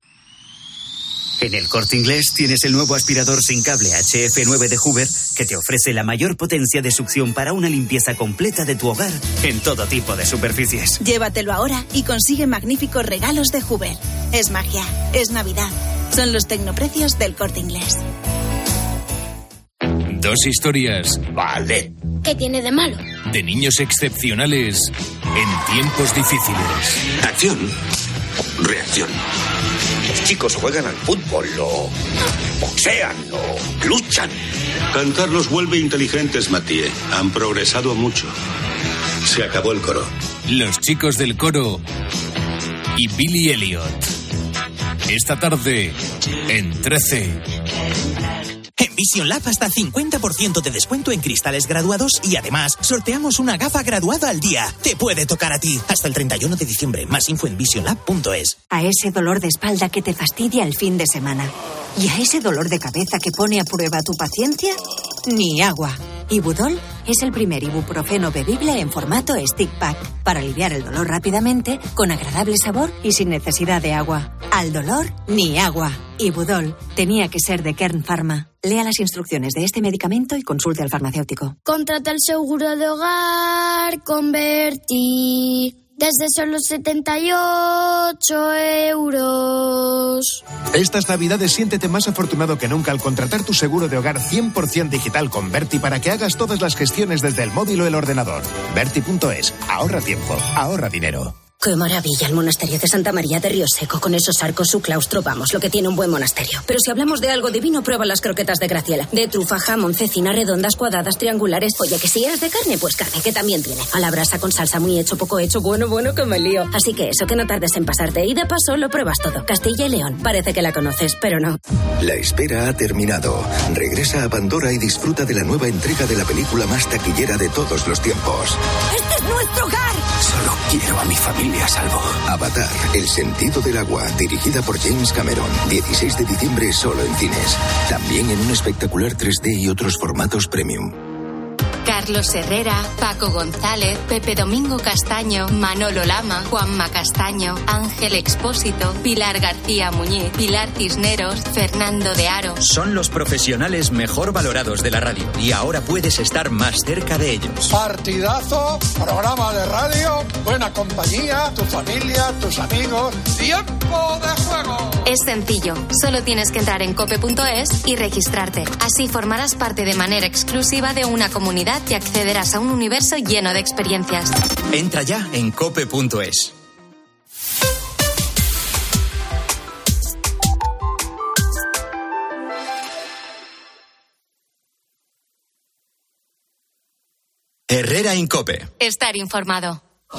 En el Corte Inglés tienes el nuevo aspirador sin cable H F nueve de Hoover que te ofrece la mayor potencia de succión para una limpieza completa de tu hogar en todo tipo de superficies. Llévatelo ahora y consigue magníficos regalos de Hoover. Es magia, es Navidad. Son los tecnoprecios del Corte Inglés. Dos historias. Vale. ¿Qué tiene de malo? De niños excepcionales en tiempos difíciles. Acción. Reacción. Los chicos juegan al fútbol, lo boxean, lo luchan. Cantar los vuelve inteligentes, Mathieu. Han progresado mucho. Se acabó el coro. Los chicos del coro y Billy Elliot. Esta tarde en trece. En Vision Lab hasta cincuenta por ciento de descuento en cristales graduados y además sorteamos una gafa graduada al día. Te puede tocar a ti. Hasta el treinta y uno de diciembre. Más info en vision lab punto es. A ese dolor de espalda que te fastidia el fin de semana. Y a ese dolor de cabeza que pone a prueba tu paciencia, ni agua. Ibudol es el primer ibuprofeno bebible en formato stick pack para aliviar el dolor rápidamente, con agradable sabor y sin necesidad de agua. Al dolor, ni agua. Ibudol tenía que ser de Kern Pharma. Lea las instrucciones de este medicamento y consulte al farmacéutico. Contrata el seguro de hogar con Berti. Desde solo setenta y ocho euros. Estas navidades siéntete más afortunado que nunca al contratar tu seguro de hogar cien por ciento digital con Berti para que hagas todas las gestiones desde el móvil o el ordenador. Berti punto es. Ahorra tiempo, ahorra dinero. ¡Qué maravilla el monasterio de Santa María de Río Seco! Con esos arcos, su claustro, vamos, lo que tiene un buen monasterio. Pero si hablamos de algo divino, prueba las croquetas de Graciela. De trufa, jamón, cecina, redondas, cuadradas, triangulares. Oye, que si eres de carne, pues carne, que también tiene. A la brasa con salsa, muy hecho, poco hecho, bueno, bueno, que me lío. Así que eso, que no tardes en pasarte. Y de paso, lo pruebas todo. Castilla y León. Parece que la conoces, pero no. La espera ha terminado. Regresa a Pandora y disfruta de la nueva entrega de la película más taquillera de todos los tiempos. ¡Este es nuestro hogar! Solo quiero a mi familia a salvo. Avatar, el sentido del agua, dirigida por James Cameron. dieciséis de diciembre solo en cines. También en un espectacular tres D y otros formatos premium. Carlos Herrera, Paco González, Pepe Domingo Castaño, Manolo Lama, Juanma Castaño, Ángel Expósito, Pilar García Muñiz, Pilar Cisneros, Fernando de Aro. Son los profesionales mejor valorados de la radio y ahora puedes estar más cerca de ellos. Partidazo, programa de radio, buena compañía, tu familia, tus amigos, tiempo de juego. Es sencillo, solo tienes que entrar en cope punto es y registrarte. Así formarás parte de manera exclusiva de una comunidad y accederás a un universo lleno de experiencias. Entra ya en cope punto es. Herrera en Cope. Estar informado.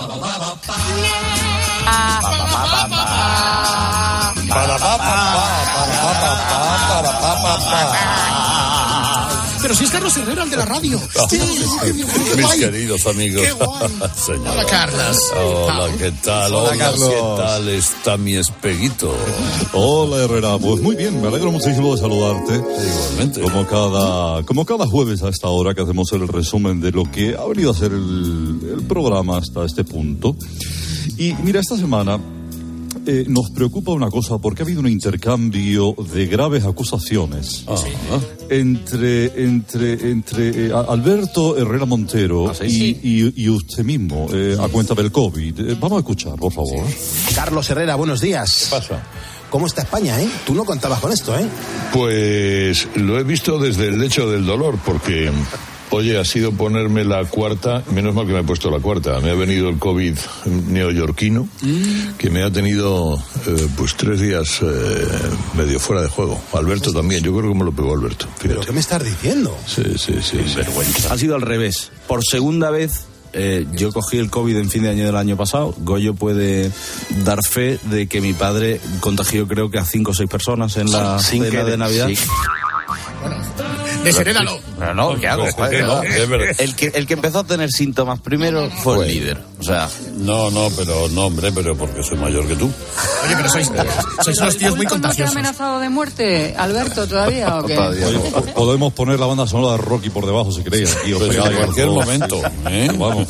Pero si es Carlos Herrera, el de la radio. Sí, mis queridos amigos. Qué guay. Hola, Carlos. Hola, ¿qué tal? Hola, Hola, Carlos. ¿qué tal está mi espeguito? Hola, Herrera. Pues muy bien, me alegro muchísimo de saludarte. Igualmente. Como cada, como cada jueves a esta hora que hacemos el resumen de lo que ha venido a ser el, el programa hasta este punto. Y mira, esta semana eh, nos preocupa una cosa porque ha habido un intercambio de graves acusaciones Ah, entre entre entre eh, Alberto Herrera Montero ¿Ah, sí? y, y, y usted mismo eh, a cuenta del COVID. Eh, vamos a escuchar, por favor. Carlos Herrera, buenos días. ¿Qué pasa? ¿Cómo está España, eh? Tú no contabas con esto, ¿eh? Pues lo he visto desde el lecho del dolor, porque, oye, ha sido ponerme la cuarta, menos mal que me he puesto la cuarta, me ha venido el COVID neoyorquino, que me ha tenido eh, pues tres días eh, medio fuera de juego. Alberto también, yo creo que me lo pegó Alberto. Fíjate. ¿Pero qué me estás diciendo? Sí, sí, sí. Ha sido al revés. Por segunda vez, eh, yo cogí el COVID en fin de año del año pasado. Goyo puede dar fe de que mi padre contagió creo que a cinco o seis personas en la Sin cena que- de Navidad. sí. Desherédalo. Pero no, ¿qué hago? Joder, no. El que, el que empezó a tener síntomas primero fue el líder. O sea... No, no, pero no, hombre, pero porque soy mayor que tú. Oye, pero sois, sois unos tíos muy ¿No te ha contagiosos. amenazado de muerte, Alberto, todavía o qué? Oye, podemos poner la banda sonora de Rocky por debajo si queréis. Aquí os Pues en pegáis cualquier todo. momento, ¿eh? Vamos.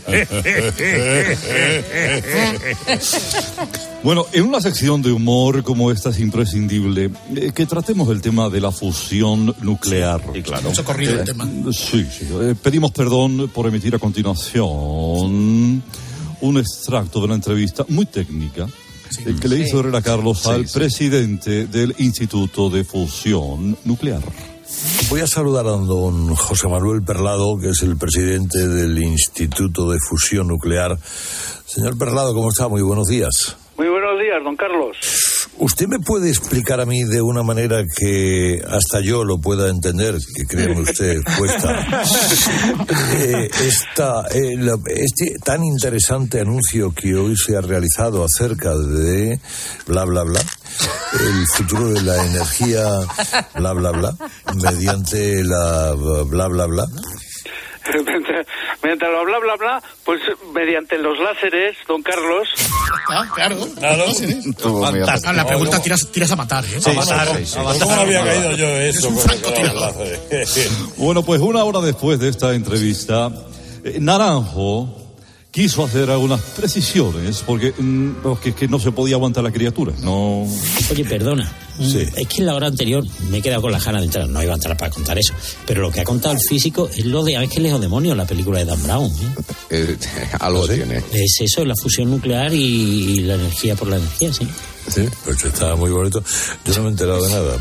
Bueno, en una sección de humor como esta es imprescindible eh, que tratemos el tema de la fusión nuclear. Sí, claro. Mucho corrido el tema. Sí, sí. Eh, pedimos perdón por emitir a continuación un extracto de una entrevista muy técnica Sí. eh, que le hizo Sí. Herrera Carlos Sí, al sí. presidente del Instituto de Fusión Nuclear. Voy a saludar a don José Manuel Perlado, que es el presidente del Instituto de Fusión Nuclear. Señor Perlado, ¿cómo está? Muy buenos días. Muy buenos días, don Carlos. ¿Usted me puede explicar a mí de una manera que hasta yo lo pueda entender, que créeme usted cuesta, eh, esta, eh, la- este tan interesante anuncio que hoy se ha realizado acerca de bla, bla, bla, el futuro de la energía, bla, bla, bla, mediante la bla, bla, bla? Mientras, mientras lo bla, bla, bla, pues mediante los láseres, don Carlos. Ah, claro. Claro. Fantástico. Ah, la pregunta tiras, tiras a matar, ¿eh? Sí, a matar. sí, sí. A matar. ¿Cómo no había caído yo Es un francotirador. Bueno, pues una hora después de esta entrevista, eh, Naranjo quiso hacer algunas precisiones porque, mm, porque es que no se podía aguantar la criatura. No. Oye, perdona. Sí. Es que en la hora anterior me he quedado con las ganas de entrar. No iba a entrar para contar eso. Pero lo que ha contado el físico es lo de Ángeles o Demonios, la película de Dan Brown. ¿eh? Eh, algo tiene. Es eso, la fusión nuclear y, y la energía por la energía, sí. Sí, pues está muy bonito. Yo no me he enterado de nada.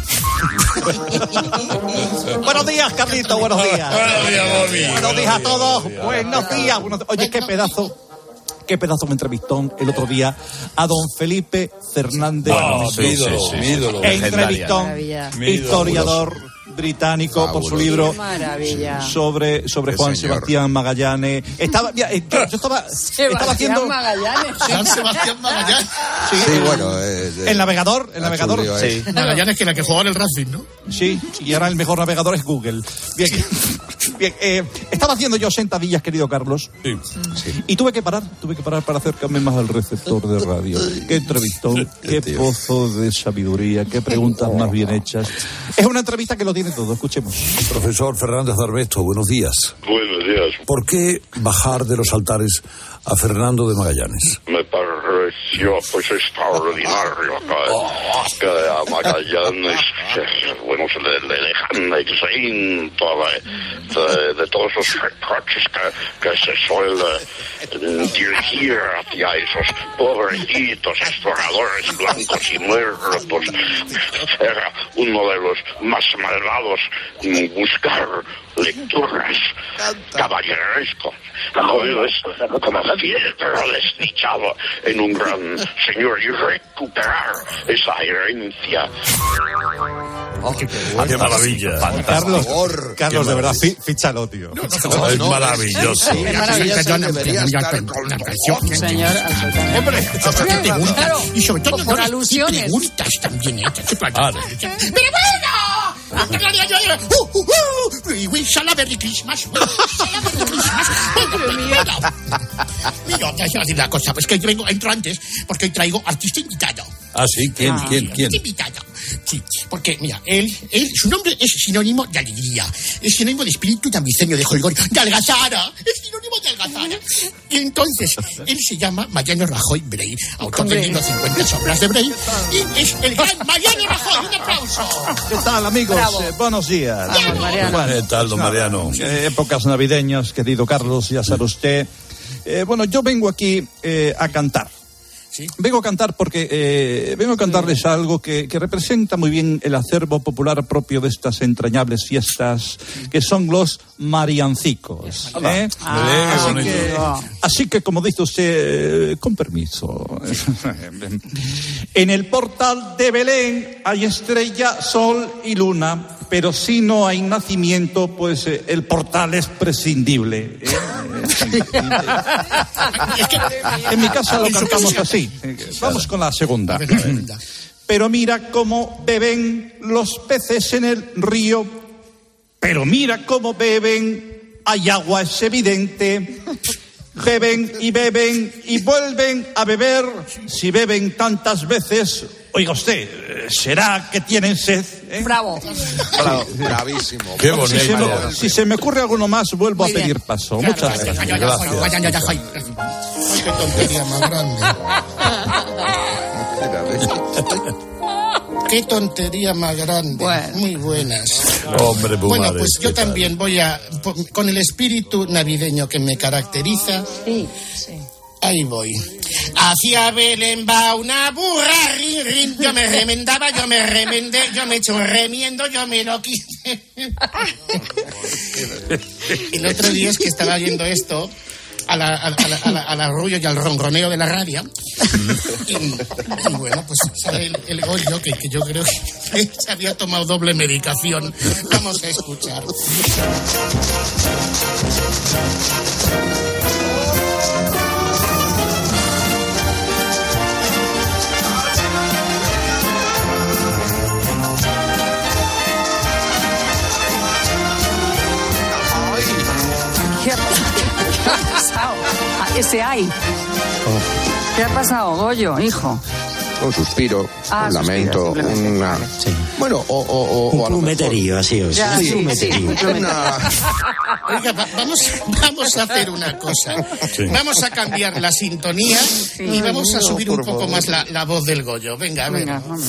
Buenos días, Carlito, buenos días. Buenos días, Bobby. Buenos días a todos. Buenos días. Buenos- Oye, qué pedazo, qué pedazo me entrevistó el otro día a don Felipe Fernández. Ah, sí, ídolo, sí, sí, mi ídolo. Entrevistón, Maravilla. Mi ídolo. historiador británico por su libro Qué maravilla. sobre, sobre Qué Juan señor. Sebastián Magallanes. Estaba, mira, eh, yo, yo estaba, estaba Sebastián haciendo Magallanes. San Sebastián Magallanes. sí, Sí, el- bueno. eh, eh, el navegador, el ha hecho navegador. un lío ahí. Sí. Magallanes, que era que jugaba en el Racing, ¿no? Sí, y ahora el mejor navegador es Google. Bien, bien eh, estaba haciendo yo sentadillas, querido Carlos, Sí. y tuve que parar, tuve que parar para acercarme más al receptor de radio. Qué entrevistón, qué pozo de sabiduría, qué preguntas más bien hechas. Es una entrevista que lo tiene todo, escuchemos. Profesor Fernández Darmesto, buenos días. Buenos días. ¿Por qué bajar de los altares a Fernando de Magallanes? Me pareció pues extraordinario que, que a Magallanes eh, bueno, se le, le dejan exento de, de, de todos esos reproches que, que se suele eh, dirigir hacia esos pobrecitos exploradores blancos y muertos. Era uno de los más malvados mm, buscar lecturas caballerescos. Joder, es como fiel desdichado en un gran señor y recuperar esa herencia. ¡Qué maravilla! Carlos, Carlos, de verdad, maravilla. fí- fíchalo, tío. Es maravilloso. Es maravilloso. Debería estar una canción. Señor, absolutamente. Hombre, qué preguntas. Claro, Y sobre todo, por no, alusiones. qué preguntas también hechas. qué preguntas. ¡Pero bueno! Claro, yo era, ¡Uh, uh, uh! We wish a Merry Christmas. We wish a Merry Christmas. Mira, mira, te voy a decir la cosa. Pues que yo vengo, entro antes porque hoy traigo artista invitado. Ah, sí, ¿quién, Ah. quién, quién? Invitado. Sí, porque, mira, él, él, su nombre es sinónimo de alegría, es sinónimo de espíritu de ambicenio, de jolgorio, de algazara, es sinónimo de algazara. Y entonces, él se llama Mariano Rajoy Brey, autor del libro cincuenta sombras de Brey, y es el gran Mariano Rajoy. Un aplauso. ¿Qué tal, amigos? Bravo. Eh, buenos días. Vamos, Mariano. ¿Qué tal, don Mariano? Eh, épocas navideñas, querido Carlos, ya sabe usted. Eh, bueno, yo vengo aquí eh, a cantar. ¿Sí? Vengo a cantar porque eh, vengo a cantarles algo que, que representa muy bien el acervo popular propio de estas entrañables fiestas, que son los mariancicos. ¿eh? Ah, así, bonito. que, así que, como dice usted, eh, con permiso. En el portal de Belén hay estrella, sol y luna, pero si no hay nacimiento, pues eh, el portal es prescindible. ¿eh? En mi casa lo cantamos así. Vamos con la segunda. Pero mira cómo beben los peces en el río Pero mira cómo beben, hay agua, es evidente. Beben y beben y vuelven a beber. Si beben tantas veces, oiga usted, ¿será que tienen sed? ¿Eh? Bravo. Bravo. Bravísimo. Qué bonito. Si se, me, si se me ocurre alguno más, vuelvo Muy a pedir bien. paso. Claro, Muchas gracias. gracias. Gracias. Vaya, ya, ya, ay, qué tontería más grande. Qué tontería más grande. Bueno. Muy buenas. Hombre, Pumares, Bueno, pues yo ¿qué tal? también voy a, po- con el espíritu navideño que me caracteriza, Sí, sí. ahí voy. Hacia Belén va una burra, rin, rin. Yo me remendaba, yo me remendé, yo me eché un remiendo, yo me lo quise. El otro día es que estaba viendo esto a la, a, la, a, la, a, la, al arrullo y al ronroneo de la radio. Y, y bueno, pues sale el, el Goyo, que, que yo creo que se había tomado doble medicación. Vamos a escuchar. ¿Qué ha, qué ha pasado? Ah, ese hay. ¿Qué ha pasado, Goyo, hijo? Un suspiro, Ah, un suspiro, lamento, simplemente. una... Sí. Bueno, o, o, o, Un o a lo plumeterío, así, o sea, Ya, un sí, plumeterío. sí, un plumeterío. Una... Oiga, va- vamos, vamos a hacer una cosa. Sí. Vamos a cambiar la sintonía y vamos a subir un por poco favor. más la, la voz del Goyo. Venga, a ver. Venga, vamos.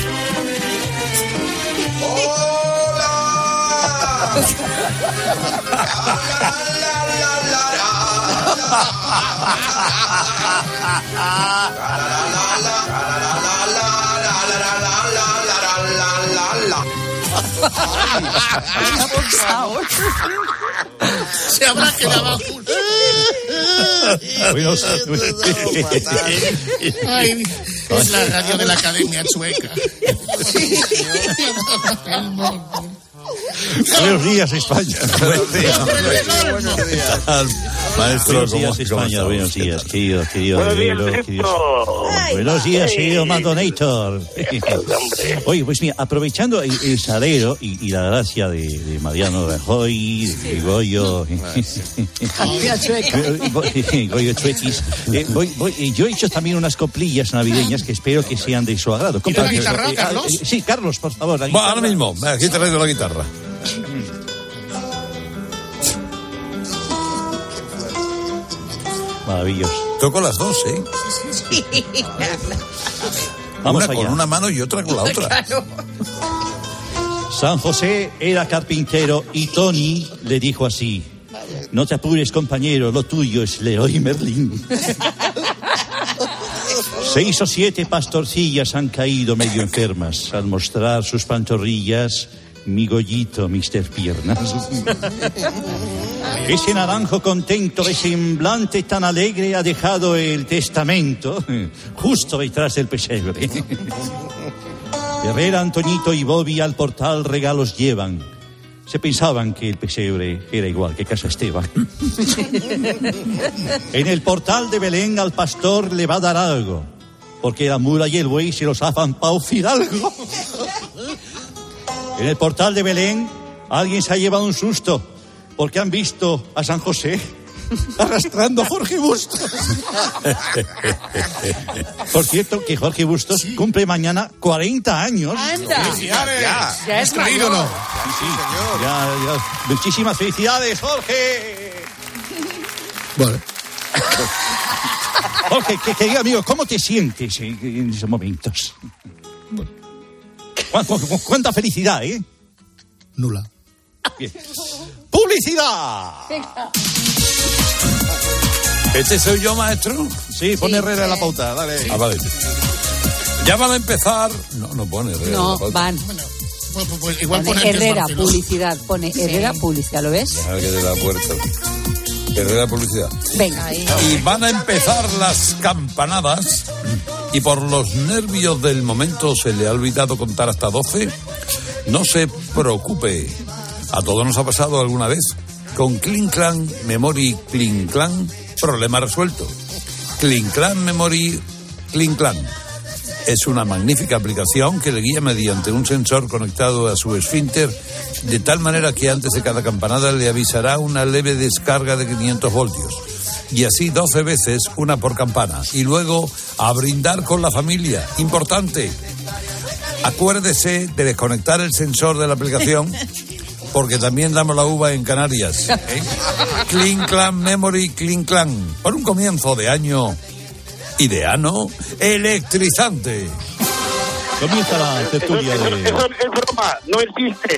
Se habrá quedado. Buenos- Ay, es la radio de la Academia Sueca. Buenos días, España. Buenos días. ¿Qué tal, maestro? Buenos ¿Cómo- días, cómo España. está Buenos usted? días, querido, querido. Buenos días, Abuelo, maestro. querido- Buenos días, querido Mandonator. Oye, pues mira, aprovechando el, el salero y, y la gracia de, de Mariano Rajoy, de Goyo, Academia Sueca. Goyo Chuequis, eh, voy- voy- eh, yo he hecho también unas coplillas navideñas que espero que sean de su agrado. ¿Y la Compa- guitarra, eh, ah, Carlos? eh, Sí, Carlos, por favor. la Bueno, guitarra. ahora mismo, venga, aquí te traigo la guitarra. Maravilloso. Toco las dos, ¿eh? Vamos una allá. con una mano y otra con la otra. San José era carpintero y Tony le dijo así: no te apures, compañero, lo tuyo es Leroy Merlin. Seis o siete pastorcillas han caído medio enfermas al mostrar sus pantorrillas. Mi Goyito, mister Piernas. Ese naranjo contento de semblante tan alegre ha dejado el testamento justo detrás del pesebre. Herrera, Antoñito y Bobby al portal regalos llevan. Se pensaban que el pesebre era igual que Casa Esteban. En el portal de Belén al pastor le va a dar algo, porque la mula y el buey se los afan pa'o Fidalgo. En el portal de Belén alguien se ha llevado un susto, porque han visto a San José arrastrando a Jorge Bustos. Por cierto, que Jorge Bustos cumple mañana cuarenta años. ¡Anda! ¡Felicidades! Ya es Nuestro ídolo. mayor. Sí, ya, ya. Muchísimas felicidades, Jorge. Bueno. Jorge, que, querido amigo, ¿cómo te sientes en, en esos momentos? ¿Cu- cu- ¿Cuánta felicidad, eh? Nula. Bien. ¡Publicidad! ¿Este soy yo, maestro? Sí, pone Herrera en la pauta, dale. Ah, vale. Ya van a empezar. No, no pone Herrera. en la No, pauta. van. Pues, pues, pues, igual Pone pone antes Herrera, Barcelona. publicidad. Pone Herrera, publicidad. ¿Lo ves? Deja que de la puerta. Herrera Publicidad. Venga. Y van a empezar las campanadas. Y por los nervios del momento se le ha olvidado contar hasta doce. No se preocupe. A todos nos ha pasado alguna vez. Con Clean Clan Memory Clean Clan, problema resuelto. Clean Clan Memory Clean Clan. Es una magnífica aplicación que le guía mediante un sensor conectado a su esfínter, de tal manera que antes de cada campanada le avisará una leve descarga de quinientos voltios. Y así doce veces, una por campana. Y luego a brindar con la familia. Importante. Acuérdese de desconectar el sensor de la aplicación, porque también damos la uva en Canarias. ¿eh? Clean Clan Memory Clean Clan. Por un comienzo de año y de ano electrizante. Comienza la tertulia de... Eso, eso es broma, no existe.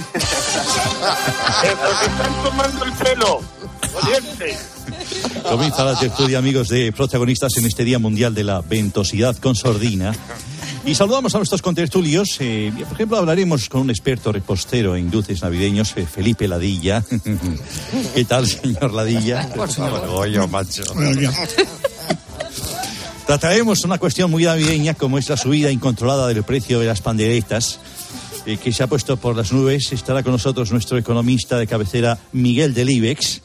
Porque están tomando el pelo. Oyente. Comienza la tertulia, amigos, de protagonistas en este Día Mundial de la Ventosidad con Sordina. Y saludamos a nuestros contertulios. Eh, por ejemplo, hablaremos con un experto repostero en dulces navideños, eh, Felipe Ladilla. ¿Qué tal, señor Ladilla? Por favor. Oye, macho. Trataremos una cuestión muy navideña, como es la subida incontrolada del precio de las panderetas, eh, que se ha puesto por las nubes. Estará con nosotros nuestro economista de cabecera, Miguel del IBEX.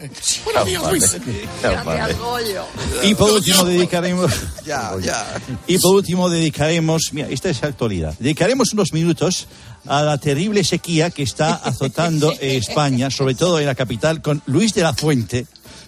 Y por último dedicaremos ya, ya. Y por último dedicaremos, mira, esta es actualidad. Dedicaremos unos minutos a la terrible sequía que está azotando España, sobre todo en la capital, con Luis de la Fuente.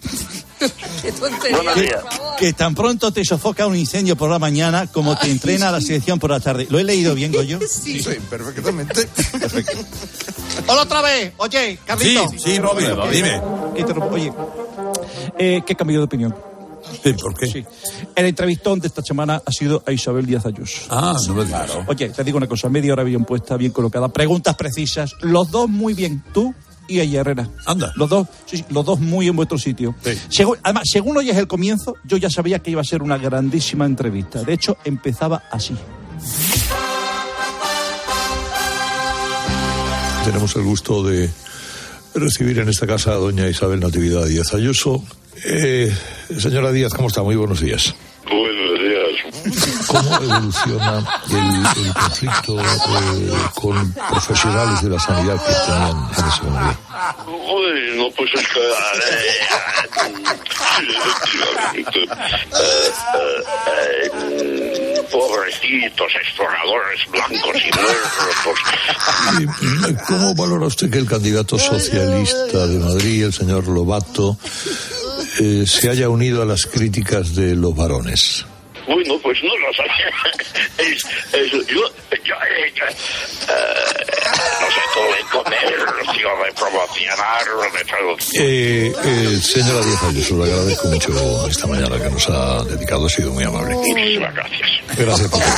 Que, que tan pronto te sofoca un incendio por la mañana como te entrena la selección por la tarde. ¿Lo he leído bien, Goyo? Sí, sí, perfectamente. Perfecto. Hola otra vez. Oye, Carlito. Sí, sí, Robin, dime. Oye, eh, ¿qué cambio de opinión? Sí, ¿por qué? Sí. El entrevistón de esta semana ha sido a Isabel Díaz Ayuso. Ah, no me digas. Oye, te digo una cosa, media hora bien puesta, bien colocada, preguntas precisas, los dos muy bien, tú y ella Herrera. Anda. Los dos, sí, sí, los dos muy en vuestro sitio. Sí. Según, además, según hoy es el comienzo, yo ya sabía que iba a ser una grandísima entrevista. De hecho, empezaba así. Tenemos el gusto de recibir en esta casa a doña Isabel Natividad Díaz Ayuso. Eh, señora Díaz, ¿cómo está? Muy buenos días. Buenos días. ¿Cómo evoluciona el, el conflicto eh, con profesionales de la sanidad que tenían en ese momento? Bueno, pues es que... Eh, efectivamente. Eh, eh, eh, pobrecitos exploradores blancos y muertos. ¿Cómo valora usted que el candidato socialista de Madrid, el señor Lobato, eh, se haya unido a las críticas de los varones? Bueno, pues no lo sé. Es, es, yo, yo, yo eh, no sé cómo de comercio, de promocionar, de traducción. Eh, eh, señora Díaz Ayuso, le agradezco mucho esta mañana que nos ha dedicado, ha sido muy amable. Muchísimas gracias. Gracias por todo.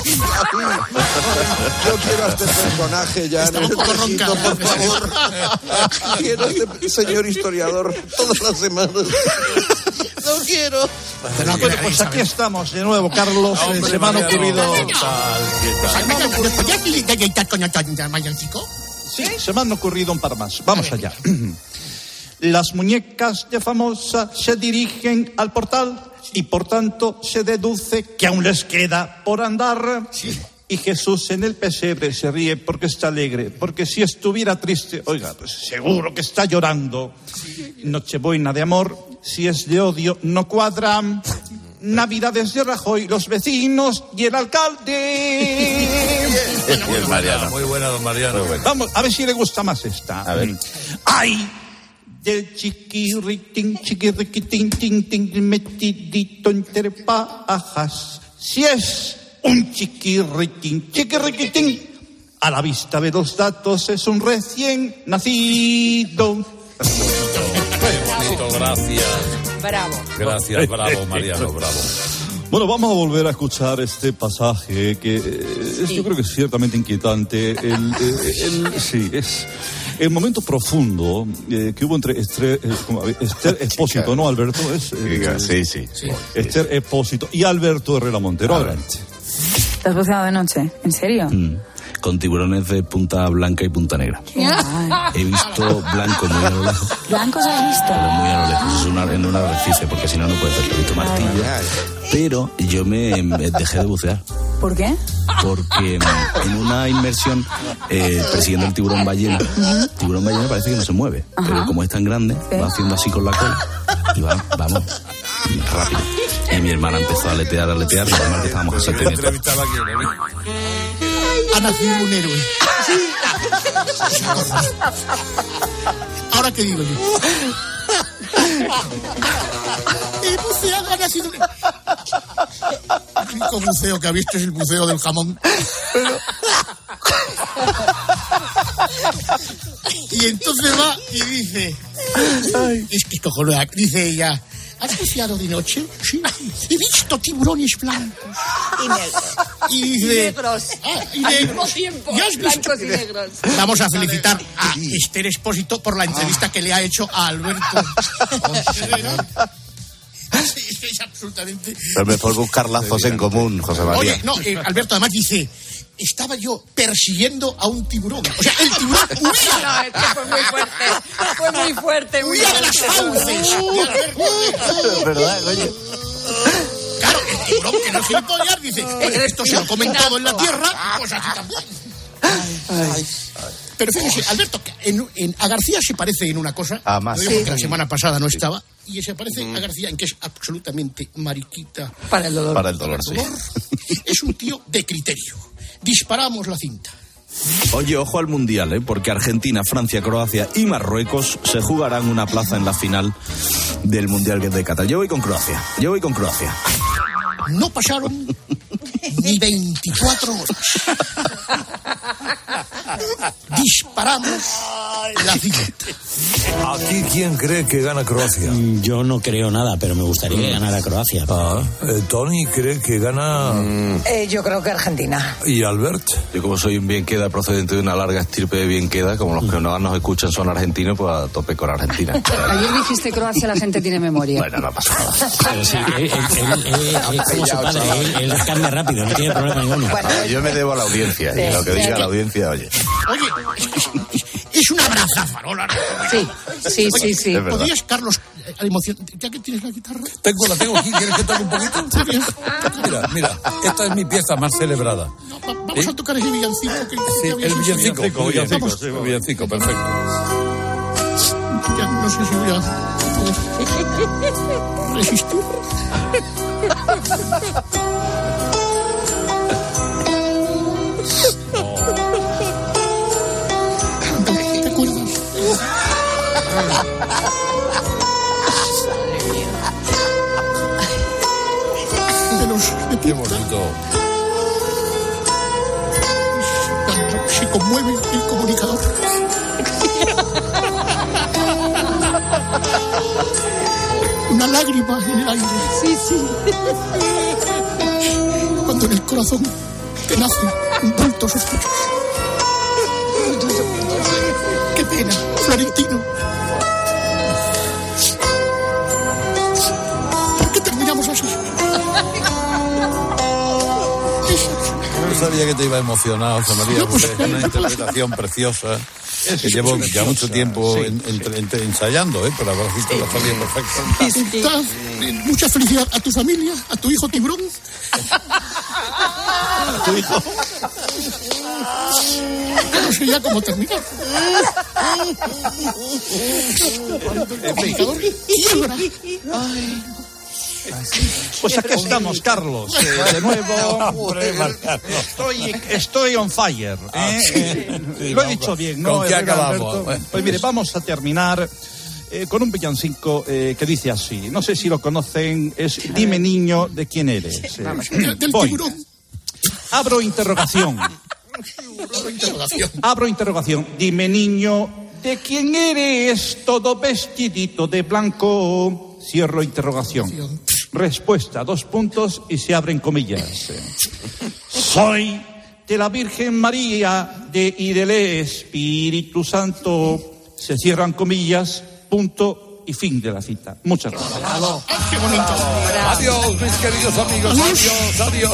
Yo quiero a este personaje ya en el ejército, por favor. Quiero a este señor historiador todas las semanas. No quiero. Bueno, pues aquí estamos de nuevo, Carlos. Hombre, se me han Mariano, ocurrido... ¿qué tal? ¿Qué tal? Sí, se me han ocurrido un par más. Vamos allá. Las muñecas de Famosa se dirigen al portal y por tanto se deduce que aún les queda por andar. Sí. Y Jesús en el pesebre se ríe porque está alegre, porque si estuviera triste, oiga, pues seguro que está llorando. Nochebuena de amor, si es de odio, no cuadran. Navidades de Rajoy, los vecinos y el alcalde. Bueno, muy, buena, muy buena, don Mariano. Buena. Vamos, a ver si le gusta más esta. A ver. ¡Ay! Del chiquirritín, chiquirriquitín, tin, tin, metidito entre pajas. Si es un chiquirritín, chiquirriquitín, a la vista de los datos es un recién nacido. Bonito, gracias. Bravo. Gracias, bravo, Mariano, bravo. Bueno, vamos a volver a escuchar este pasaje que eh, es, yo creo que es ciertamente inquietante. El, el, el, sí, es el momento profundo eh, que hubo entre Esther, eh, como, Esther Expósito, ¿no, Alberto? Es, eh, sí, sí, sí. Esther Expósito y Alberto Herrera Montero. Adelante. ¿Te has buceado de noche? ¿En serio? Mm. Con tiburones de punta blanca y punta negra. He visto blanco muy a lo lejos. ¿Blancos has visto? Pero muy a lo lejos. Es una, en un arrecife, porque si no, no puedes hacerlo. He visto martillo. Pero yo me, me dejé de bucear. ¿Por qué? Porque en una inmersión eh, persiguiendo el tiburón ballena, el tiburón ballena parece que no se mueve. Ajá. Pero como es tan grande, sí, va haciendo así con la cola. Y va, vamos. rápido. Y mi hermana empezó a aletear, a aletear, y además que estábamos a siete metros. Ha nacido un héroe. Ahora qué digo yo. El buceo ha nacido un héroe. El único buceo que ha visto es el buceo del jamón. Y entonces va y dice, es que cojonuda, dice ella, ¿has buceado de noche? Sí, he visto tiburones blancos y negros. Y dice, y negros. Ah, y al negros. mismo tiempo, ¿Ya has visto? blancos y negros. Vamos a felicitar a Esther Expósito por la entrevista ah. que le ha hecho a Alberto. Es, es absolutamente... Pero mejor buscar lazos en común, José María. Oye, no, eh, Alberto además dice, estaba yo persiguiendo a un tiburón. O sea, el tiburón huía. No, es que fue muy fuerte. Fue muy fuerte. Muy huía de las fauces. Es verdad, oye. Claro, el tiburón que no se puede hallar dice, oye, esto se lo comen todo en la tierra, pues aquí también. Ay, ay. Pero fíjese, Alberto, en, en, a García se parece en una cosa. Ah, más. Lo digo porque la semana pasada no estaba. Y se parece mm. a García en que es absolutamente mariquita. Para el dolor. Para el dolor, Para el dolor. Sí. Es un tío de criterio. Disparamos la cinta. Oye, ojo al Mundial, ¿eh? Porque Argentina, Francia, Croacia y Marruecos se jugarán una plaza en la final del Mundial de Qatar. Yo voy con Croacia. Yo voy con Croacia. No pasaron ni veinticuatro horas. Disparamos la cinta. ¿Aquí quién cree que gana Croacia? Yo no creo nada, pero me gustaría que ganara Croacia. Ah, eh, Tony cree que gana... Mm. Eh, yo creo que Argentina. ¿Y Albert? Yo como soy un bien queda procedente de una larga estirpe de bien queda, como los que no nos escuchan son argentinos, pues a tope con Argentina. Ayer dijiste Croacia, la gente tiene memoria. Bueno, no pasa nada. Pero sí, él, él, él, él, él es como su padre, él, él cambia rápido, no tiene problema ninguno. Bueno, yo me debo a la audiencia, sí, y lo que diga sí. la audiencia, oye. Oye, es una brazafarola. Sí, sí, sí, sí. ¿Podrías, Carlos, a la emoción, ya que tienes la guitarra? Tengo, la tengo aquí, ¿quieres que toque un poquito? Mira, mira, esta es mi pieza más celebrada. No, va, vamos ¿Eh? a tocar ese villancico. Que, sí, que el villancico, villancico, villancico, vamos. sí, villancico, perfecto. Ya no sé si voy a resistir. ¿Te acuerdas? De los de Qué bonito. Cuando se conmueve el comunicador. Una lágrima en el aire. Sí, sí. Cuando en el corazón te nace un bulto sospechoso. Qué pena, Florentino. ¿Por qué terminamos así? No sabía que te iba emocionado, José María, porque es una interpretación preciosa. Que llevo ya mucho tiempo sí, en, en, en, ensayando, ¿eh? Pero habrás visto sí. la salida perfecta. Mucha felicidad a tu familia, a tu hijo tiburón. ¿A tu hijo? No sé ya cómo terminar. Pues aquí estamos, Carlos. Eh, de nuevo, estoy, estoy on fire. ¿eh? Eh, sí, lo he dicho bien, ¿no? ¿Con qué acabamos? Pues mire, vamos a terminar eh, con un villancico eh, que dice así. No sé si lo conocen, es Dime niño de quién eres. Eh, del voy. tiburón. Abro interrogación. Abro interrogación. Abro interrogación. Dime niño de quién eres, todo vestidito de blanco. Cierro interrogación. Respuesta, dos puntos y se abren comillas. Soy de la Virgen María de, y del Espíritu Santo. Se cierran comillas, punto y fin de la cita. Muchas gracias. Bravo. ¡Qué bonito! Bravo. Adiós, mis queridos amigos. Adiós,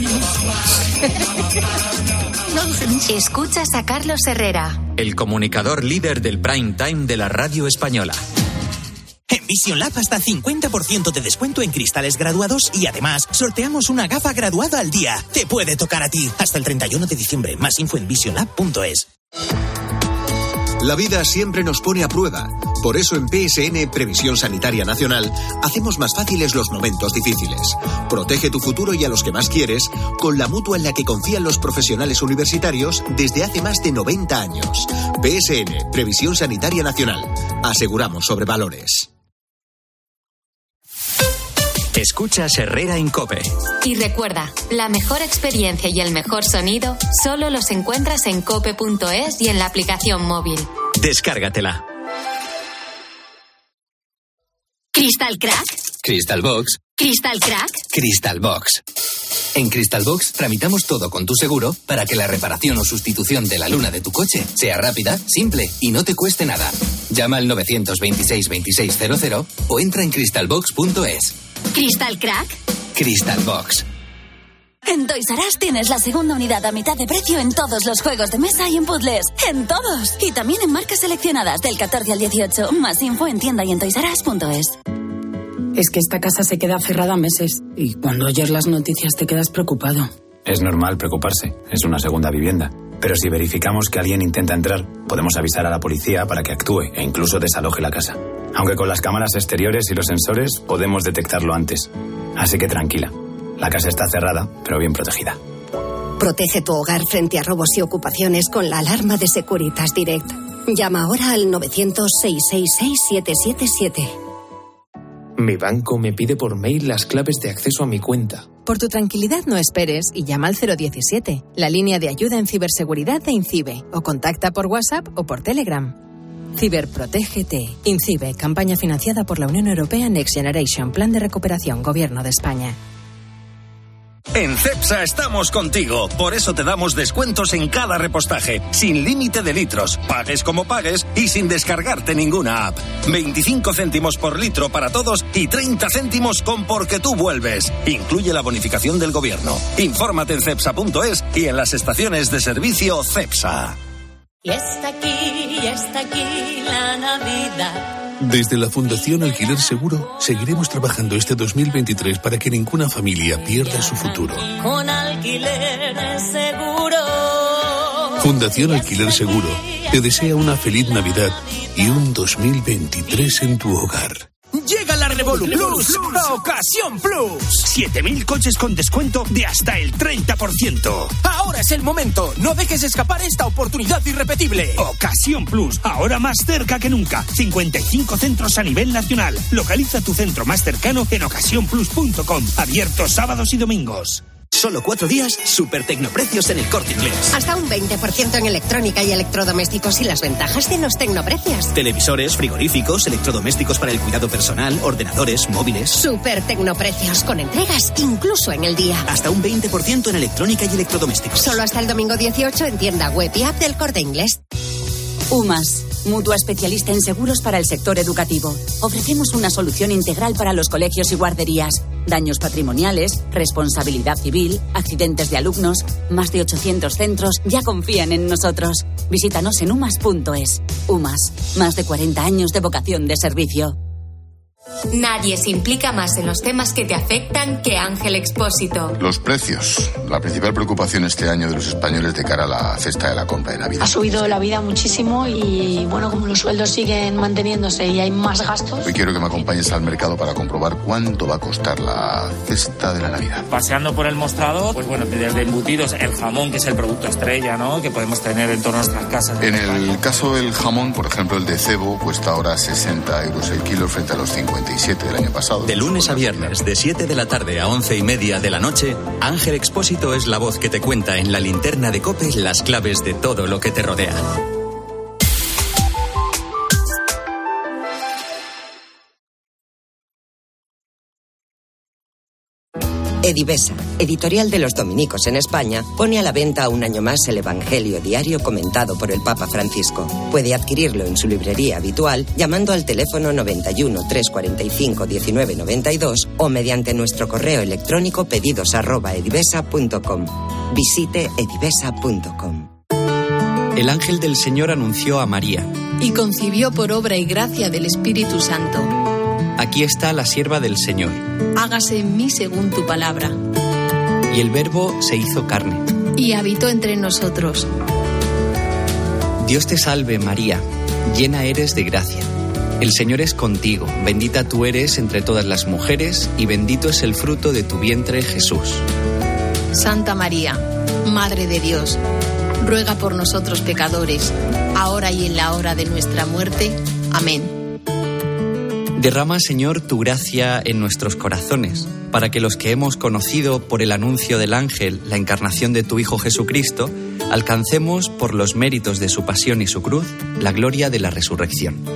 adiós. Escuchas a Carlos Herrera, el comunicador líder del prime time de la radio española. En Vision Lab hasta cincuenta por ciento de descuento en cristales graduados y además sorteamos una gafa graduada al día. Te puede tocar a ti. Hasta el treinta y uno de diciembre. Más info en vision lab punto es. La vida siempre nos pone a prueba. Por eso en P S N, Previsión Sanitaria Nacional, hacemos más fáciles los momentos difíciles. Protege tu futuro y a los que más quieres con la mutua en la que confían los profesionales universitarios desde hace más de noventa años. P S N, Previsión Sanitaria Nacional. Aseguramos sobre valores. Escuchas Herrera en COPE. Y recuerda, la mejor experiencia y el mejor sonido solo los encuentras en cope punto es y en la aplicación móvil. Descárgatela. ¿Crystal Crack? Crystal Box. ¿Crystal Crack? Crystal Box. En Crystal Box tramitamos todo con tu seguro para que la reparación o sustitución de la luna de tu coche sea rápida, simple y no te cueste nada. Llama al nueve dos seis, veintiséis cero cero o entra en crystal box punto es. ¿Crystal Crack? Crystal Box. En Toys R Us tienes la segunda unidad a mitad de precio en todos los juegos de mesa y en puzzles. ¡En todos! Y también en marcas seleccionadas del catorce al dieciocho. Más info en tienda y en toys r us punto es. Es que esta casa se queda cerrada meses y cuando oyes las noticias te quedas preocupado. Es normal preocuparse, es una segunda vivienda. Pero si verificamos que alguien intenta entrar, podemos avisar a la policía para que actúe e incluso desaloje la casa. Aunque con las cámaras exteriores y los sensores podemos detectarlo antes. Así que tranquila, la casa está cerrada, pero bien protegida. Protege tu hogar frente a robos y ocupaciones con la alarma de Securitas Direct. Llama ahora al novecientos, seiscientos sesenta y seis, siete siete siete. Mi banco me pide por mail las claves de acceso a mi cuenta. Por tu tranquilidad no esperes y llama al cero diecisiete, la línea de ayuda en ciberseguridad de INCIBE, o contacta por WhatsApp o por Telegram. Ciberprotégete. INCIBE, campaña financiada por la Unión Europea Next Generation, Plan de Recuperación, Gobierno de España. En Cepsa estamos contigo, por eso te damos descuentos en cada repostaje, sin límite de litros, pagues como pagues y sin descargarte ninguna app. veinticinco céntimos por litro para todos y treinta céntimos con Porque tú vuelves. Incluye la bonificación del gobierno. Infórmate en cepsa punto es y en las estaciones de servicio Cepsa. Y está aquí, y está aquí la Navidad. Desde la Fundación Alquiler Seguro seguiremos trabajando este dos mil veintitrés para que ninguna familia pierda su futuro. Con Alquiler Seguro. Fundación Alquiler Seguro te desea una feliz Navidad y un dos mil veintitrés en tu hogar. Llega la Revolu Plus a Ocasión Plus. siete mil coches con descuento de hasta el treinta por ciento. Ahora es el momento. No dejes escapar esta oportunidad irrepetible. Ocasión Plus, ahora más cerca que nunca. cincuenta y cinco centros a nivel nacional. Localiza tu centro más cercano en ocasión plus punto com. Abierto sábados y domingos. Solo cuatro días, super tecnoprecios en el Corte Inglés. Hasta un veinte por ciento en electrónica y electrodomésticos y las ventajas de los tecnoprecios. Televisores, frigoríficos, electrodomésticos para el cuidado personal, ordenadores, móviles. Super tecnoprecios con entregas incluso en el día. Hasta un veinte por ciento en electrónica y electrodomésticos. Solo hasta el domingo dieciocho en tienda web y app del Corte Inglés. UMAS, mutua especialista en seguros para el sector educativo. Ofrecemos una solución integral para los colegios y guarderías. Daños patrimoniales, responsabilidad civil, accidentes de alumnos. Más de ochocientos centros ya confían en nosotros. Visítanos en umas punto es. UMAS, más de cuarenta años de vocación de servicio. Nadie se implica más en los temas que te afectan que Ángel Expósito. Los precios, la principal preocupación este año de los españoles de cara a la cesta de la compra de Navidad. Ha subido la vida muchísimo y bueno, como los sueldos siguen manteniéndose y hay más gastos. Hoy quiero que me acompañes al mercado para comprobar cuánto va a costar la cesta de la Navidad. Paseando por el mostrador, pues bueno, desde embutidos, el jamón, que es el producto estrella, ¿no?, que podemos tener en todas nuestras casas. En el caso del jamón, por ejemplo, el de cebo cuesta ahora sesenta euros el kilo frente a los cincuenta y siete del año pasado. De lunes a viernes, de siete de la tarde a once y media de la noche, Ángel Expósito es la voz que te cuenta en la linterna de COPE las claves de todo lo que te rodea. Edivesa, editorial de los dominicos en España, pone a la venta un año más el Evangelio diario comentado por el Papa Francisco. Puede adquirirlo en su librería habitual llamando al teléfono noventa y uno, trescientos cuarenta y cinco, diecinueve noventa y dos o mediante nuestro correo electrónico pedidos arroba edivesa punto com. Visite edivesa punto com. El ángel del Señor anunció a María. Y concibió por obra y gracia del Espíritu Santo. Aquí está la sierva del Señor. Hágase en mí según tu palabra. Y el Verbo se hizo carne. Y habitó entre nosotros. Dios te salve, María, llena eres de gracia. El Señor es contigo, bendita tú eres entre todas las mujeres y bendito es el fruto de tu vientre, Jesús. Santa María, Madre de Dios, ruega por nosotros pecadores, ahora y en la hora de nuestra muerte. Amén. Derrama, Señor, tu gracia en nuestros corazones, para que los que hemos conocido por el anuncio del ángel la encarnación de tu Hijo Jesucristo, alcancemos, por los méritos de su pasión y su cruz, la gloria de la resurrección.